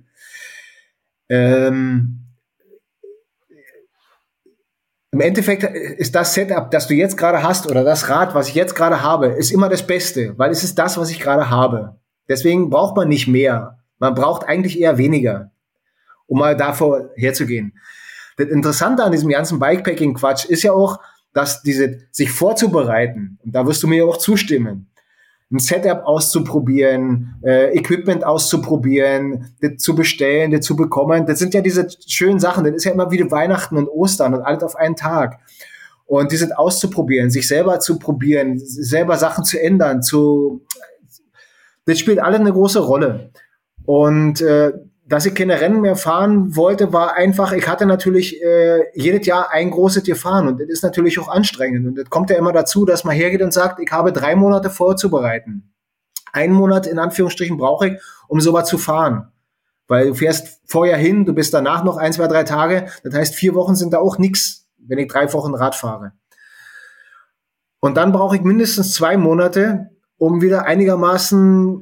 Im Endeffekt ist das Setup, das du jetzt gerade hast oder das Rad, was ich jetzt gerade habe, ist immer das Beste, weil es ist das, was ich gerade habe. Deswegen braucht man nicht mehr. Man braucht eigentlich eher weniger, um mal davor herzugehen. Das Interessante an diesem ganzen Bikepacking-Quatsch ist ja auch, dass sich vorzubereiten, und da wirst du mir auch zustimmen, ein Setup auszuprobieren, Equipment auszuprobieren, das zu bestellen, das zu bekommen. Das sind ja diese schönen Sachen. Das ist ja immer wieder Weihnachten und Ostern und alles auf einen Tag. Und dieses auszuprobieren, sich selber zu probieren, selber Sachen zu ändern, das spielt alle eine große Rolle. Und dass ich keine Rennen mehr fahren wollte, war einfach, ich hatte natürlich jedes Jahr ein großes gefahren und das ist natürlich auch anstrengend. Und das kommt ja immer dazu, dass man hergeht und sagt, ich habe 3 Monate vorzubereiten. 1 Monat in Anführungsstrichen brauche ich, um sowas zu fahren. Weil du fährst vorher hin, du bist danach noch 1, 2, 3 Tage. Das heißt, 4 Wochen sind da auch nix, wenn ich 3 Wochen Rad fahre. Und dann brauche ich mindestens 2 Monate, um wieder einigermaßen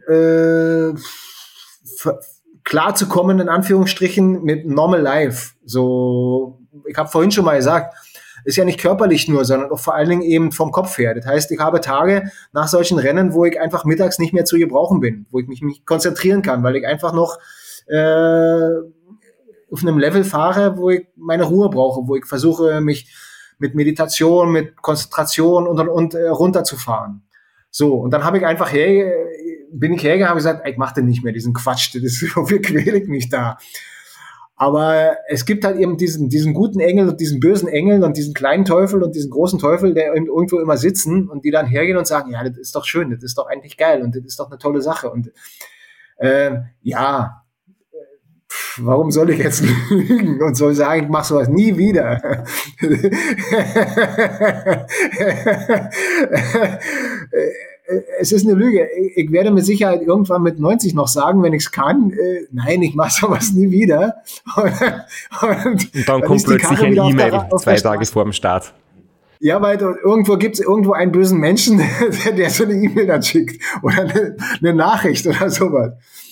klar zu kommen, in Anführungsstrichen, mit Normal Life. So, ich habe vorhin schon mal gesagt, ist ja nicht körperlich nur, sondern auch vor allen Dingen eben vom Kopf her. Das heißt, ich habe Tage nach solchen Rennen, wo ich einfach mittags nicht mehr zu gebrauchen bin, wo ich mich nicht konzentrieren kann, weil ich einfach noch auf einem Level fahre, wo ich meine Ruhe brauche, wo ich versuche, mich mit Meditation, mit Konzentration und runterzufahren. So, und dann habe ich einfach bin ich hergegangen, habe gesagt, ich mache den nicht mehr, diesen Quatsch, wofür quäle ich mich da? Aber es gibt halt eben diesen guten Engel und diesen bösen Engel und diesen kleinen Teufel und diesen großen Teufel, der irgendwo immer sitzen und die dann hergehen und sagen, ja, das ist doch schön, das ist doch eigentlich geil und das ist doch eine tolle Sache. Und warum soll ich jetzt lügen und soll sagen, ich mache sowas nie wieder? Es ist eine Lüge. Ich werde mit Sicherheit irgendwann mit 90 noch sagen, wenn ich es kann, nein, ich mache sowas nie wieder. Und dann kommt plötzlich ein E-Mail 2 Tage vor dem Start. Ja, weil irgendwo gibt es einen bösen Menschen, der so eine E-Mail dann schickt oder eine Nachricht oder sowas.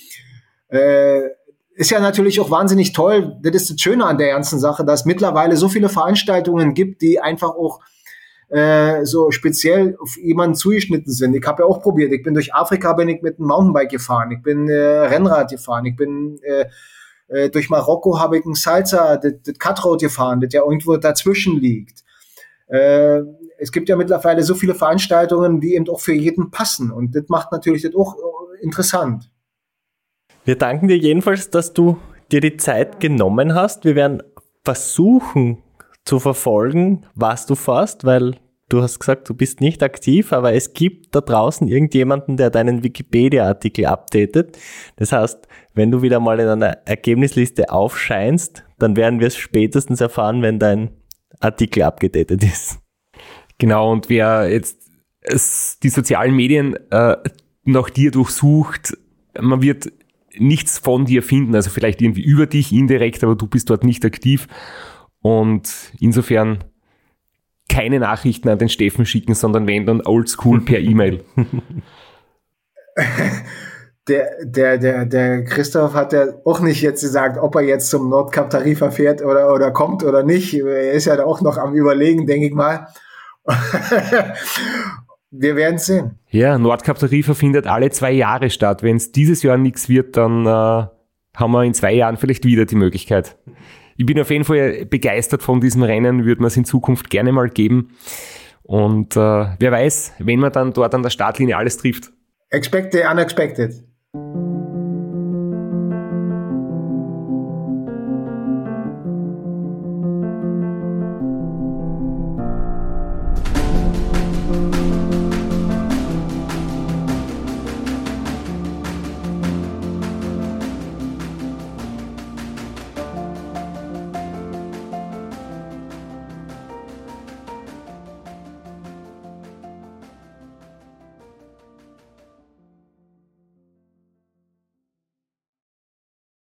Ist ja natürlich auch wahnsinnig toll. Das ist das Schöne an der ganzen Sache, dass es mittlerweile so viele Veranstaltungen gibt, die einfach auch so speziell auf jemanden zugeschnitten sind. Ich habe ja auch probiert. Ich bin durch Afrika mit einem Mountainbike gefahren. Ich bin Rennrad gefahren. Ich bin durch Marokko habe ich ein Salsa, das Cutroad gefahren, das ja irgendwo dazwischen liegt. Es gibt ja mittlerweile so viele Veranstaltungen, die eben auch für jeden passen. Und das macht natürlich das auch interessant. Wir danken dir jedenfalls, dass du dir die Zeit genommen hast. Wir werden versuchen zu verfolgen, was du fährst, weil du hast gesagt, du bist nicht aktiv, aber es gibt da draußen irgendjemanden, der deinen Wikipedia-Artikel updatet. Das heißt, wenn du wieder mal in einer Ergebnisliste aufscheinst, dann werden wir es spätestens erfahren, wenn dein Artikel abgedatet ist. Genau, und wer jetzt die sozialen Medien nach dir durchsucht, man wird nichts von dir finden, also vielleicht irgendwie über dich indirekt, aber du bist dort nicht aktiv. Und insofern keine Nachrichten an den Steffen schicken, sondern wenn dann oldschool per E-Mail. Der Christoph hat ja auch nicht jetzt gesagt, ob er jetzt zum Nordkap-Tarifa fährt oder kommt oder nicht. Er ist ja auch noch am Überlegen, denke ich mal. Wir werden es sehen. Ja, Nordkap-Tarifa findet alle 2 Jahre statt. Wenn es dieses Jahr nichts wird, dann haben wir in 2 Jahren vielleicht wieder die Möglichkeit. Ich bin auf jeden Fall begeistert von diesem Rennen, würde man es in Zukunft gerne mal geben. Und wer weiß, wenn man dann dort an der Startlinie alles trifft. Expect the unexpected.